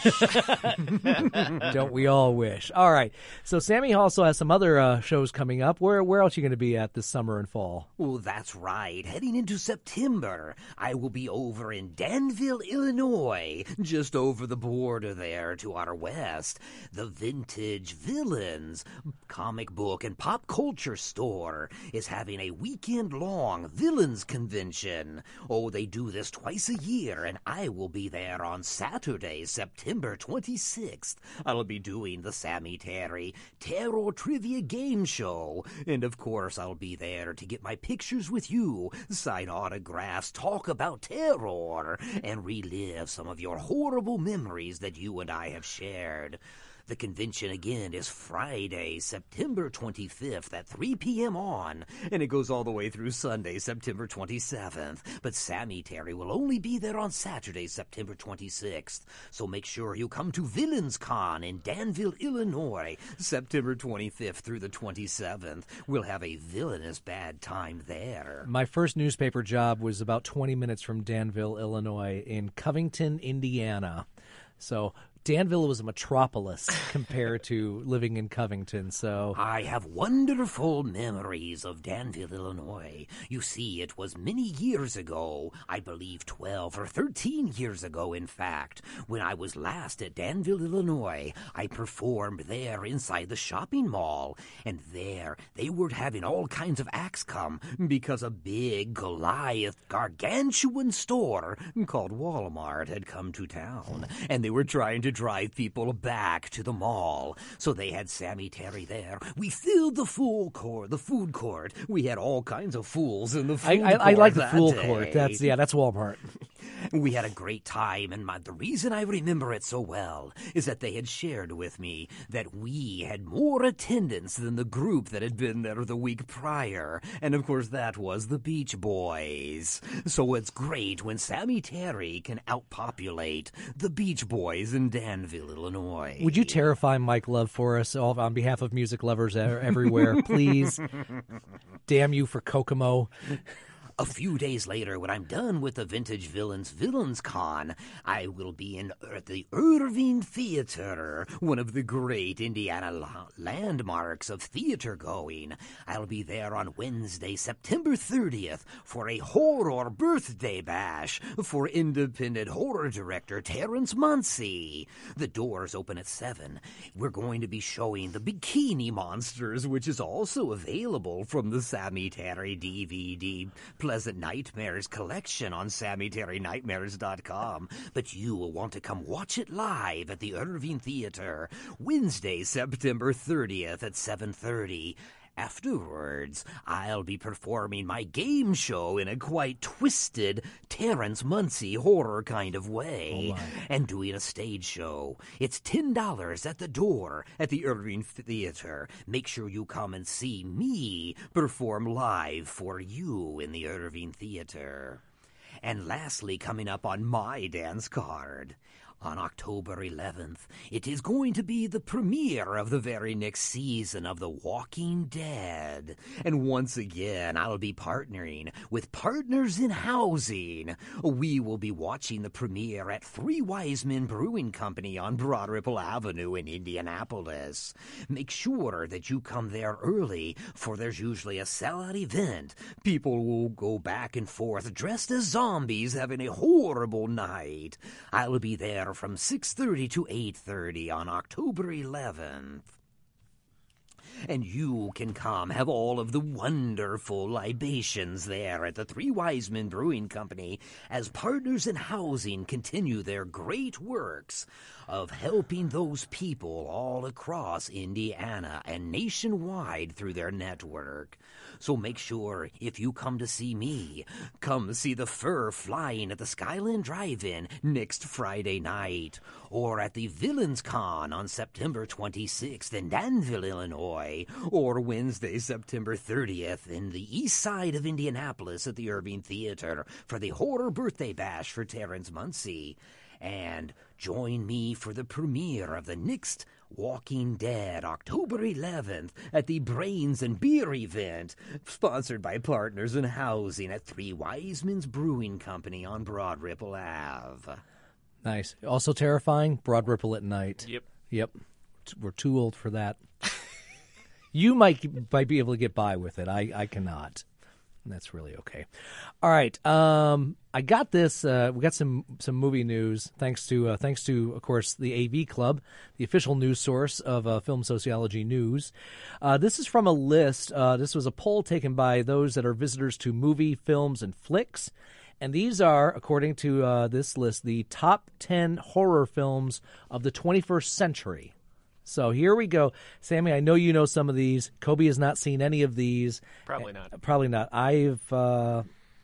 Don't we all wish? All right. So Sammy also has some other uh, shows coming up. Where where else are you going to be at this summer and fall? Oh, that's right. Heading into September, I will be over in Danville, Illinois, just over the border there to our west. The Vintage Villains comic book and pop culture store is having a weekend-long Villains convention. Oh, they do this twice a year, and I will be there on Saturday, September twenty-sixth. I'll be doing the Sammy Terry Tarot Trivia Game Show. And of course, I'll be there to get my pictures with you, sign autographs, talk about terror, and relive some of your horrible memories that you and I have shared. The convention again is Friday, September twenty-fifth at three p.m. on, and it goes all the way through Sunday, September twenty-seventh. But Sammy Terry will only be there on Saturday, September twenty-sixth. So make sure you come to Villains Con in Danville, Illinois, September twenty-fifth through the twenty-seventh. We'll have a villainous bad time there. My first newspaper job was about twenty minutes from Danville, Illinois, in Covington, Indiana. So Danville was a metropolis compared to living in Covington, so... I have wonderful memories of Danville, Illinois. You see, it was many years ago, I believe twelve or thirteen years ago, in fact, when I was last at Danville, Illinois. I performed there inside the shopping mall, and there they were having all kinds of acts come because a big Goliath gargantuan store called Walmart had come to town, and they were trying to drive people back to the mall. So they had Sammy Terry there. We filled the food court, the food court. We had all kinds of fools in the food I, I, court I like the that food day. court. That's yeah, that's Walmart. We had a great time, and my, the reason I remember it so well is that they had shared with me that we had more attendance than the group that had been there the week prior, and of course that was the Beach Boys. So it's great when Sammy Terry can outpopulate the Beach Boys in Danville, Illinois. Would you terrify Mike Love for us all on behalf of music lovers everywhere, please? Damn you for Kokomo. A few days later, when I'm done with the Vintage Villains Villains Con, I will be in at the Irving Theater, one of the great Indiana la- landmarks of theater going. I'll be there on Wednesday, September thirtieth, for a horror birthday bash for independent horror director Terrence Muncy. The doors open at seven. We're going to be showing The Bikini Monsters, which is also available from the Sammy Terry D V D Pleasant Nightmares collection on Sammy Terry Nightmares dot com. But you will want to come watch it live at the Irving Theater, Wednesday, September thirtieth at seven thirty. Afterwards, I'll be performing my game show in a quite twisted Terrence Muncy horror kind of way, oh and doing a stage show. It's ten dollars at the door at the Irving Theater. Make sure you come and see me perform live for you in the Irving Theater. And lastly, coming up on my dance card, on October eleventh, it is going to be the premiere of the very next season of The Walking Dead. And once again, I'll be partnering with Partners in Housing. We will be watching the premiere at Three Wise Men Brewing Company on Broad Ripple Avenue in Indianapolis. Make sure that you come there early, for there's usually a sellout event. People will go back and forth dressed as zombies having a horrible night. I'll be there from six thirty to eight thirty on October eleventh. And you can come have all of the wonderful libations there at the Three Wise Men Brewing Company as Partners in Housing continue their great works of helping those people all across Indiana and nationwide through their network. So make sure, if you come to see me, come see the fur flying at the Skyland Drive-In next Friday night, or at the Villains Con on September twenty-sixth in Danville, Illinois, or Wednesday, September thirtieth in the east side of Indianapolis at the Irving Theater for the Horror Birthday Bash for Terrence Muncy. And join me for the premiere of the next Walking Dead, October eleventh, at the Brains and Beer event, sponsored by Partners in Housing at Three Wise Men's Brewing Company on Broad Ripple Ave. Nice. Also terrifying, Broad Ripple at Night. Yep. Yep. We're too old for that. You might might be able to get by with it. I, I cannot. And that's really okay. All right. Um, I got this. Uh, we got some some movie news thanks to uh, thanks to of course the A V Club, the official news source of uh, Film Sociology News. Uh, this is from a list. Uh, this was a poll taken by those that are visitors to movie, films, and flicks. And these are, according to uh, this list, the top ten horror films of the twenty-first century. So here we go. Sammy, I know you know some of these. Kobe has not seen any of these. Probably not. Uh, probably not. I've, uh,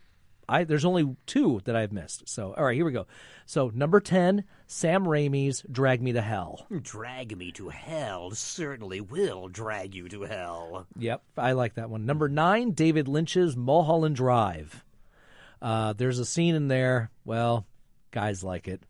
I there's only two that I've missed. So, all right, here we go. So, number ten, Sam Raimi's Drag Me to Hell. Drag Me to Hell certainly will drag you to hell. Yep, I like that one. Number nine, David Lynch's Mulholland Drive. Uh, there's a scene in there, well, guys like it.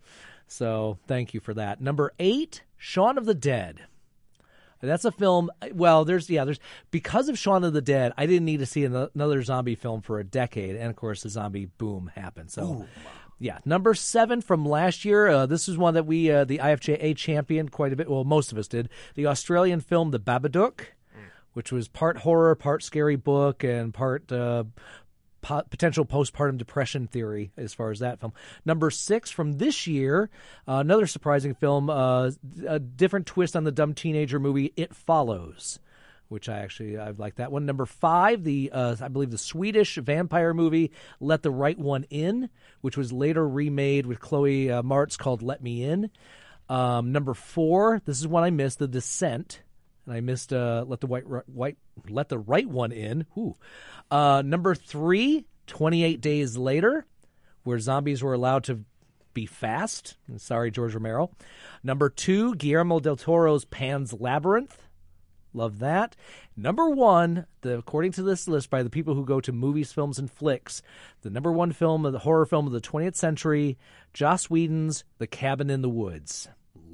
So thank you for that. Number eight, Shaun of the Dead. That's a film, well, there's, yeah, there's, because of Shaun of the Dead, I didn't need to see another zombie film for a decade. And of course, the zombie boom happened. So, Ooh. yeah. Number seven from last year, uh, this is one that we, uh, the I F J A championed quite a bit. Well, most of us did. The Australian film, The Babadook, mm. which was part horror, part scary book, and part, uh, potential postpartum depression theory as far as that film. Number six from this year, uh, another surprising film, uh, a different twist on the dumb teenager movie, It Follows, which I actually, I like that one. Number five, the uh, I believe the Swedish vampire movie, Let the Right One In, which was later remade with Chloe uh, Moretz called Let Me In. Um, number four, this is one I missed, The Descent. And I missed uh, let the white, white let the right one in. Ooh. Uh, number three, twenty-eight Days Later, where zombies were allowed to be fast. Sorry, George Romero. Number two, Guillermo del Toro's Pan's Labyrinth. Love that. Number one, the, according to this list by the people who go to movies, films, and flicks, the number one film of the horror film of the twentieth century, Joss Whedon's The Cabin in the Woods.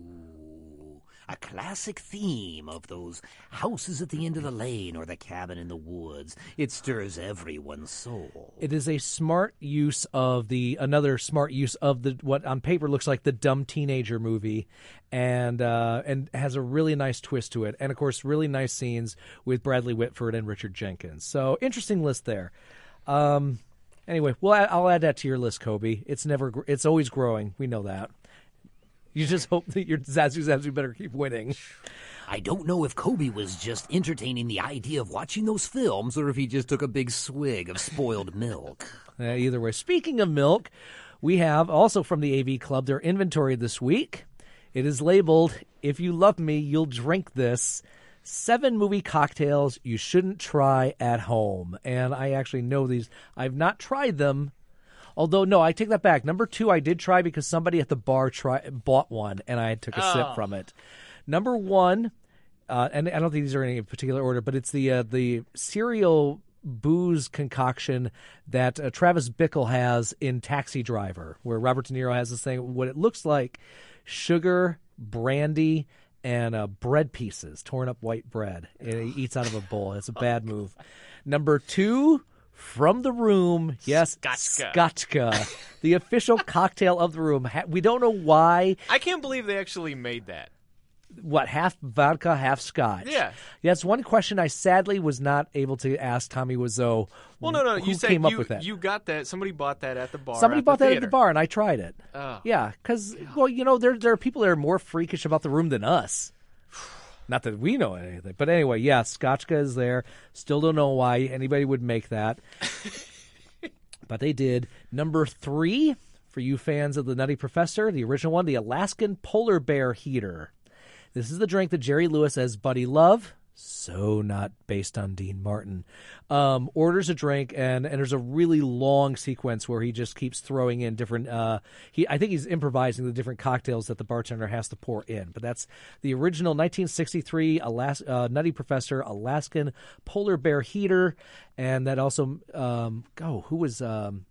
A classic theme of those houses at the end of the lane or the cabin in the woods. It stirs everyone's soul. It is a smart use of the another smart use of the what on paper looks like the dumb teenager movie, and uh, and has a really nice twist to it, and of course really nice scenes with Bradley Whitford and Richard Jenkins. So interesting list there. Um, anyway, well I'll add that to your list, Kobe. It's never it's always growing. We know that. You just hope that your Zazu Zazu better keep winning. I don't know if Kobe was just entertaining the idea of watching those films or if he just took a big swig of spoiled milk. Uh, either way. Speaking of milk, we have also from the A V Club their inventory this week. It is labeled, If You Love Me, You'll Drink This. Seven movie cocktails you shouldn't try at home. And I actually know these. I've not tried them. Although, no, I take that back. Number two, I did try because somebody at the bar try, bought one, and I took a oh. sip from it. Number one, uh, and I don't think these are in any particular order, but it's the uh, the cereal booze concoction that uh, Travis Bickle has in Taxi Driver, where Robert De Niro has this thing, what it looks like, sugar, brandy, and uh, bread pieces, torn up white bread. And he eats out of a bowl. It's a bad move. Number two... From the Room, yes, Scotchka. Scotchka, the official cocktail of the room. We don't know why. I can't believe they actually made that. What, half vodka, half scotch? Yeah. That's one question I sadly was not able to ask Tommy Wiseau. Well, no, no, who you said came you, up with that. You got that. Somebody bought that at the bar. Somebody at bought the that theater. at the bar, and I tried it. Oh. Yeah, because, well, you know, there, there are people that are more freakish about the room than us. Not that we know anything. But anyway, yeah, Scotchka is there. Still don't know why anybody would make that. But they did. Number three, for you fans of the Nutty Professor, the original one, the Alaskan Polar Bear Heater. This is the drink that Jerry Lewis as Buddy Love, so not based on Dean Martin, um, orders a drink, and, and there's a really long sequence where he just keeps throwing in different, uh, he I think he's improvising the different cocktails that the bartender has to pour in. But that's the original nineteen sixty-three Alas- uh, Nutty Professor Alaskan Polar Bear Heater, and that also, um, oh, who was, um,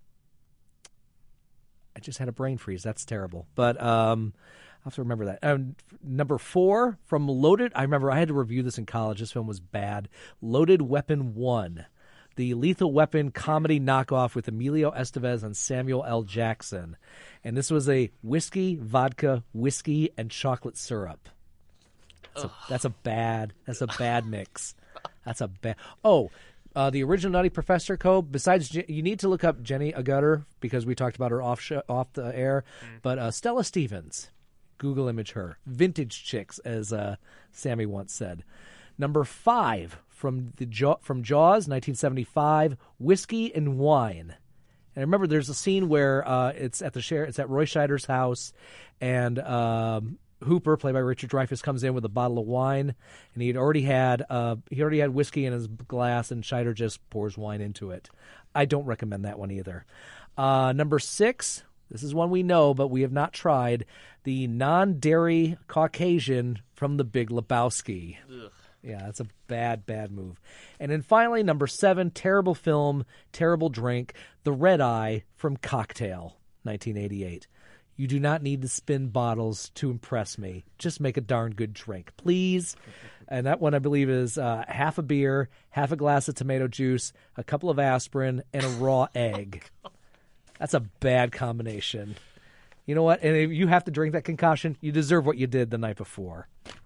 I just had a brain freeze. That's terrible. But, um, I have to remember that. Um, number four, from Loaded, I remember I had to review this in college. This film was bad. Loaded Weapon one. the Lethal Weapon comedy knockoff with Emilio Estevez and Samuel L. Jackson. And this was a whiskey, vodka, whiskey, and chocolate syrup. That's a, that's a bad. That's a bad mix. That's a bad. Oh, uh, the original Nutty Professor Cobe. Besides, you need to look up Jenny Agutter because we talked about her off sh- off the air. Mm. But uh, Stella Stevens, Google image her. Vintage chicks, as uh, Sammy once said. Number five from the Jaw- from Jaws, nineteen seventy-five, Whiskey and Wine. And remember, there's a scene where uh, it's at the share. It's at Roy Scheider's house, and. Um, Hooper, played by Richard Dreyfuss, comes in with a bottle of wine, and he had already had uh, he already had whiskey in his glass, and Scheider just pours wine into it. I don't recommend that one either. Uh, number six, this is one we know, but we have not tried, the non-dairy Caucasian from The Big Lebowski. Ugh. Yeah, that's a bad, bad move. And then finally, number seven, terrible film, terrible drink, The Red Eye from Cocktail, nineteen eighty-eight. You do not need to spin bottles to impress me. Just make a darn good drink, please. And that one, I believe, is uh, half a beer, half a glass of tomato juice, a couple of aspirin, and a raw egg. That's a bad combination. You know what? And if you have to drink that concoction, you deserve what you did the night before.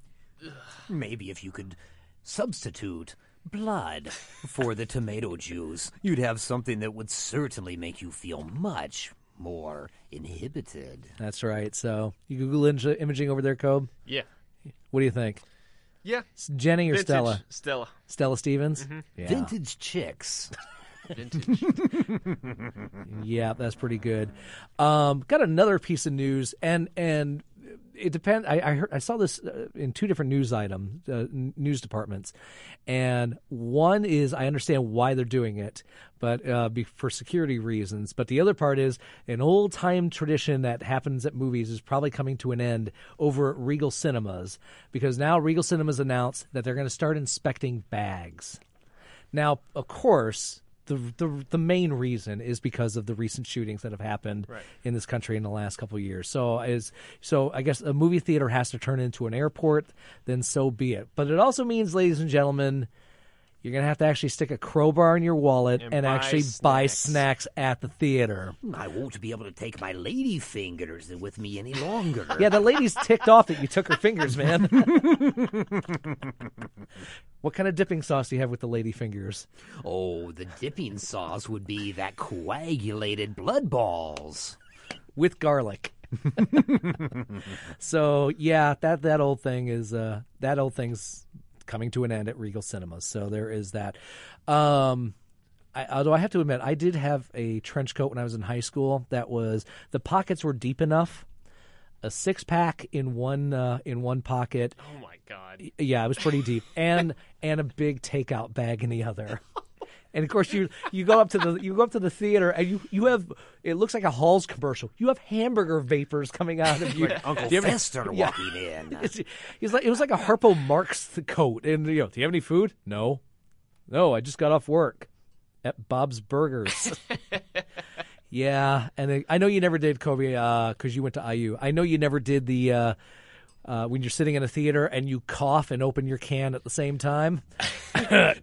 Maybe if you could substitute blood for the tomato juice, you'd have something that would certainly make you feel much more inhibited. That's right. So you Google Im- imaging over there, Cobe? Yeah. What do you think? Yeah. It's Jenny or Vintage Stella? Stella. Stella Stevens? Mm-hmm. Yeah. Vintage chicks. Vintage. Yeah, that's pretty good. Um, got another piece of news, and and it depends. I I, heard, I saw this uh, in two different news items, uh, news departments, and one is I understand why they're doing it, but uh, be, for security reasons. But the other part is an old time tradition that happens at movies is probably coming to an end over at Regal Cinemas, because now Regal Cinemas announced that they're going to start inspecting bags. Now, of course, the, the the main reason is because of the recent shootings that have happened right. in this country in the last couple of years. So, is so I guess a movie theater has to turn into an airport, then so be it. But it also means, ladies and gentlemen, you're going to have to actually stick a crowbar in your wallet and, and buy actually snacks. buy snacks at the theater. I won't be able to take my lady fingers with me any longer. Yeah, the lady's ticked off that you took her fingers, man. What kind of dipping sauce do you have with the lady fingers? Oh, the dipping sauce would be that coagulated blood balls. With garlic. So, yeah, that, that old thing is, uh, that old thing's coming to an end at Regal Cinemas. So there is that. Um, I, although I have to admit, I did have a trench coat when I was in high school that was, the pockets were deep enough. A six pack in one uh, in one pocket. Oh my God! Yeah, it was pretty deep, and and a big takeout bag in the other. And of course, you you go up to the you go up to the theater, and you, you have it looks like a Halls commercial. You have hamburger vapors coming out of you. Like Uncle you have, Fester yeah. walking in. It's, it's like it was like a Harpo Marx coat. And you know, do you have any food? No, no. I just got off work at Bob's Burgers. Yeah, and it, I know you never did, Kobe, because uh, you went to I U. I know you never did the uh, uh, when you're sitting in a theater and you cough and open your can at the same time. I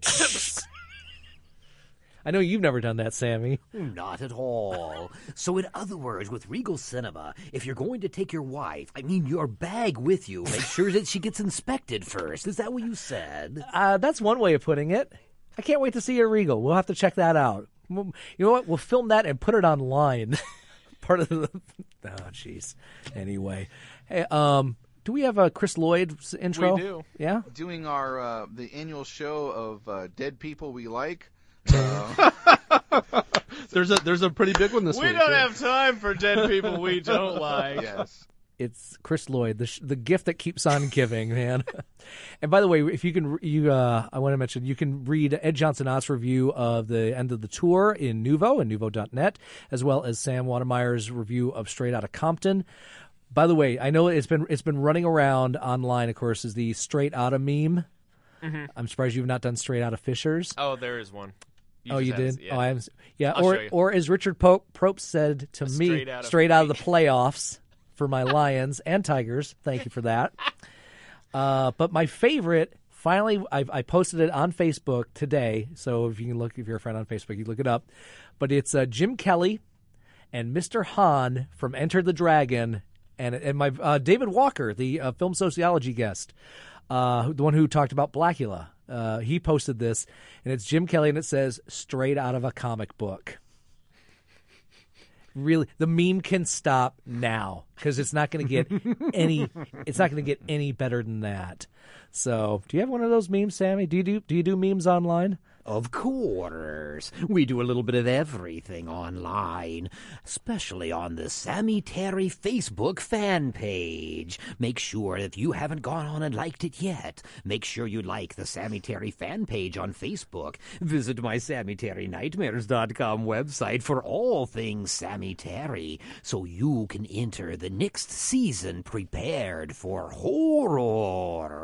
know you've never done that, Sammy. Not at all. So in other words, with Regal Cinema, if you're going to take your wife, I mean your bag with you, make sure that she gets inspected first. Is that what you said? Uh, that's one way of putting it. I can't wait to see you at Regal. We'll have to check that out. You know what? We'll film that and put it online. Part of the... Oh, jeez. Anyway. Hey, um... do we have a Chris Lloyd's intro? We do. Yeah? Doing our uh, the annual show of uh, Dead People We Like. Uh, there's a there's a pretty big one this we week. We don't yeah. have time for dead people we don't like. Yes. It's Chris Lloyd, the sh- the gift that keeps on giving, man. And by the way, if you can, you uh, I want to mention you can read Ed Johnson Ott's review of the end of the tour in Nuvo and Nuvo dot net, as well as Sam Watermeyer's review of Straight Outta Compton. By the way, I know it's been it's been running around online. Of course, is the Straight Outta meme. Mm-hmm. I'm surprised you've not done Straight Outta Fishers. Oh, there is one. You oh, you did? Yeah. Oh, I am. Yeah, I'll or show you. or as Richard Pope Prope said to A me, straight out of straight out of the playoffs for my Lions and Tigers. Thank you for that. Uh, but my favorite finally, I, I posted it on Facebook today. So if you can look, if you're a friend on Facebook, you can look it up. But it's uh, Jim Kelly and Mister Han from Enter the Dragon, and and my uh, David Walker, the uh, film sociology guest, uh, the one who talked about Blackula. Uh, he posted this, and it's Jim Kelly, and it says "straight out of a comic book." Really, the meme can stop now because it's not going to get any. It's not going to get any better than that. So, do you have one of those memes, Sammy? Do you do do you do memes online? Of course. We do a little bit of everything online, especially on the Sammy Terry Facebook fan page. Make sure if you haven't gone on and liked it yet, make sure you like the Sammy Terry fan page on Facebook. Visit my Sammy Terry Nightmares dot com website for all things Sammy Terry, so you can enter the next season prepared for horror.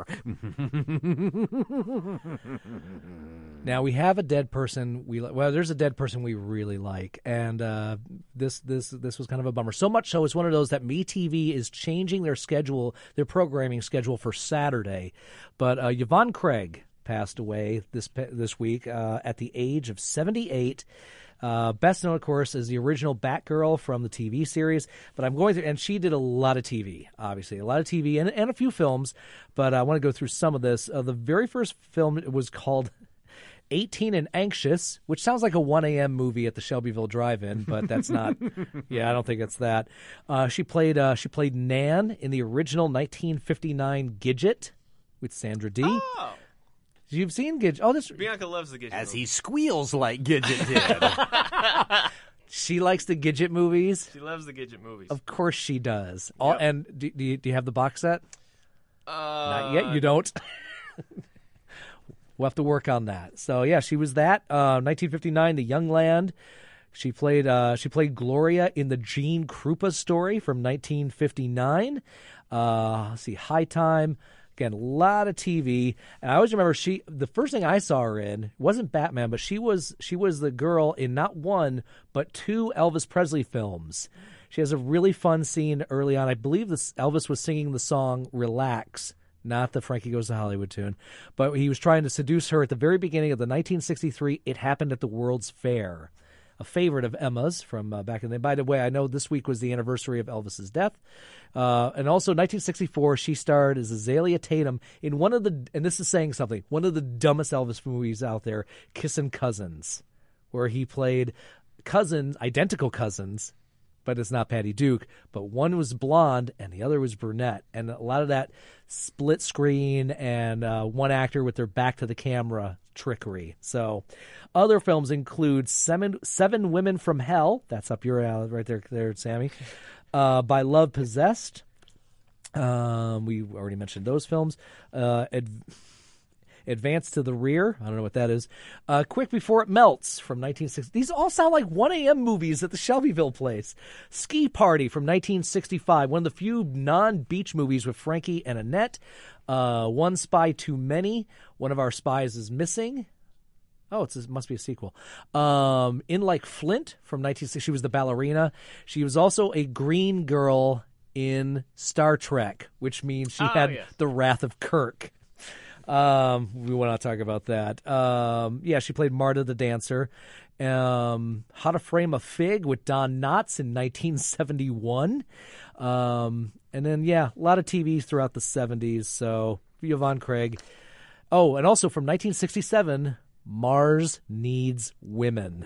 Now we have a dead person we li- well there's a dead person we really like, and uh, this this this was kind of a bummer. So much so it's one of those that MeTV is changing their schedule, their programming schedule for Saturday. But uh, Yvonne Craig passed away this this week uh, at the age of seventy-eight. Uh, best known, of course, as the original Batgirl from the T V series. But I'm going through, and she did a lot of T V, obviously, a lot of T V and, and a few films. But I want to go through some of this. Uh, the very first film was called eighteen and Anxious, which sounds like a one a.m. movie at the Shelbyville Drive-In, but that's not. Yeah, I don't think it's that. Uh, she played uh, she played Nan in the original nineteen fifty-nine Gidget with Sandra Dee. Oh. You've seen Gidget. Oh, this Bianca loves the Gidget As movie. he squeals like Gidget did. She likes the Gidget movies. She loves the Gidget movies. Of course she does. All, Yep. and do, do, you, do you have the box set? Uh, Not yet. You don't. We'll have to work on that. So yeah, she was that. Uh, nineteen fifty-nine, The Young Land. She played. Uh, she played Gloria in the Gene Krupa story from nineteen fifty-nine. Uh, let's see, High Time. Again, a lot of T V. And I always remember she. The first thing I saw her in wasn't Batman, but she was she was the girl in not one but two Elvis Presley films. She has a really fun scene early on. I believe this Elvis was singing the song "Relax." Not the Frankie Goes to Hollywood tune, but he was trying to seduce her at the very beginning of the nineteen sixty-three It Happened at the World's Fair, a favorite of Emma's from uh, back in the day. By the way, I know this week was the anniversary of Elvis's death. Uh, and also nineteen sixty-four, she starred as Azalea Tatum in one of the, and this is saying something, one of the dumbest Elvis movies out there, Kissin' Cousins, where he played cousins, identical cousins, but it's not Patty Duke, but one was blonde and the other was brunette. And a lot of that split screen and uh, one actor with their back to the camera trickery. So other films include Seven, Seven Women from Hell. That's up your alley right there, there Sammy. Uh, By Love Possessed. Um, we already mentioned those films. Uh, Ad- Advance to the Rear. I don't know what that is. Uh, Quick Before It Melts from nineteen sixty. These all sound like one a.m. movies at the Shelbyville place. Ski Party from nineteen sixty-five. One of the few non-beach movies with Frankie and Annette. Uh, One Spy Too Many. One of Our Spies is Missing. Oh, it's, it must be a sequel. Um, In Like Flint from nineteen sixty. She was the ballerina. She was also a green girl in Star Trek, which means she oh, had yes. the Wrath of Kirk. Um, we will not talk about that. Um, yeah, she played Marta the Dancer. Um, How to Frame a Fig with Don Knotts in nineteen seventy-one. Um, and then, yeah, a lot of T Vs throughout the seventies. So, Yvonne Craig. Oh, and also from nineteen sixty-seven, Mars Needs Women.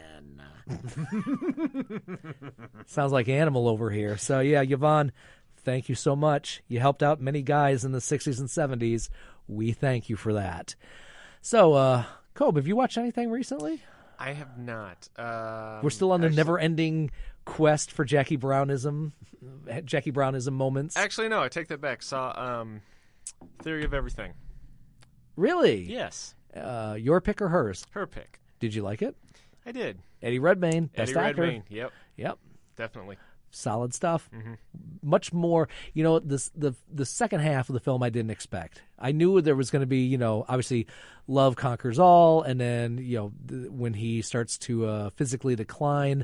Women. Sounds like Animal over here. So, yeah, Yvonne, thank you so much. You helped out many guys in the sixties and seventies. We thank you for that. So, uh, Cobe, have you watched anything recently? I have not. Um, We're still on the actually, never-ending quest for Jackie Brownism, Jackie Brownism moments. Actually, no, I take that back. Saw um, Theory of Everything. Really? Yes. Uh, your pick or hers? Her pick. Did you like it? I did. Eddie Redmayne, best Eddie actor. Redmayne, yep. Yep. Definitely. Solid stuff. Mm-hmm. Much more, you know, this, the the second half of the film I didn't expect. I knew there was going to be, you know, obviously love conquers all, and then, you know, th- when he starts to uh, physically decline.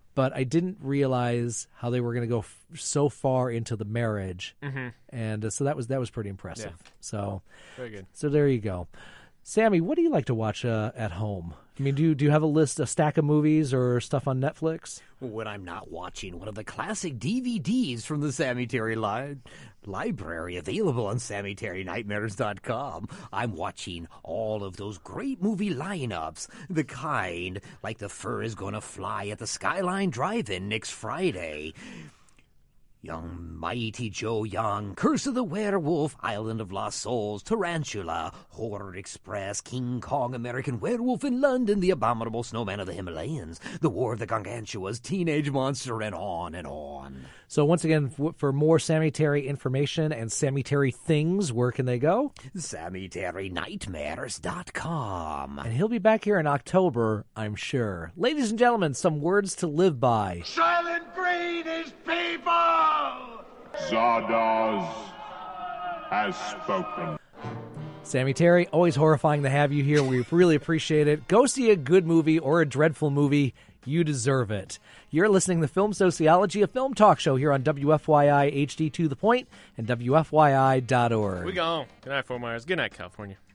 but I didn't realize how they were going to go f- so far into the marriage, Mhm. and uh, so that was that was pretty impressive. Yeah. So, Very good. So there you go. Sammy, what do you like to watch uh, at home? I mean, do you, do you have a list, a stack of movies or stuff on Netflix? When I'm not watching one of the classic D V Ds from the Sammy Terry li- library available on Sammy Terry Nightmares dot com, I'm watching all of those great movie lineups, the kind like The Fur is Gonna Fly at the Skyline Drive-In next Friday, Young Mighty Joe Young, Curse of the Werewolf, Island of Lost Souls, Tarantula, Horror Express, King Kong, American Werewolf in London, The Abominable Snowman of the Himalayas, The War of the Gargantuas, Teenage Monster, and on and on. So once again, f- for more Sammy Terry information and Sammy Terry things, where can they go? Sammy Terry Nightmares dot com. And he'll be back here in October, I'm sure. Ladies and gentlemen, some words to live by. Silent Green is people! Zardoz has spoken. Sammy Terry, always horrifying to have you here. We really appreciate it. Go see a good movie or a dreadful movie. You deserve it. You're listening to Film Sociology, a film talk show here on W F Y I H D to the Point and W F Y I dot org. We gone. Good night, Fort Myers. Good night, California.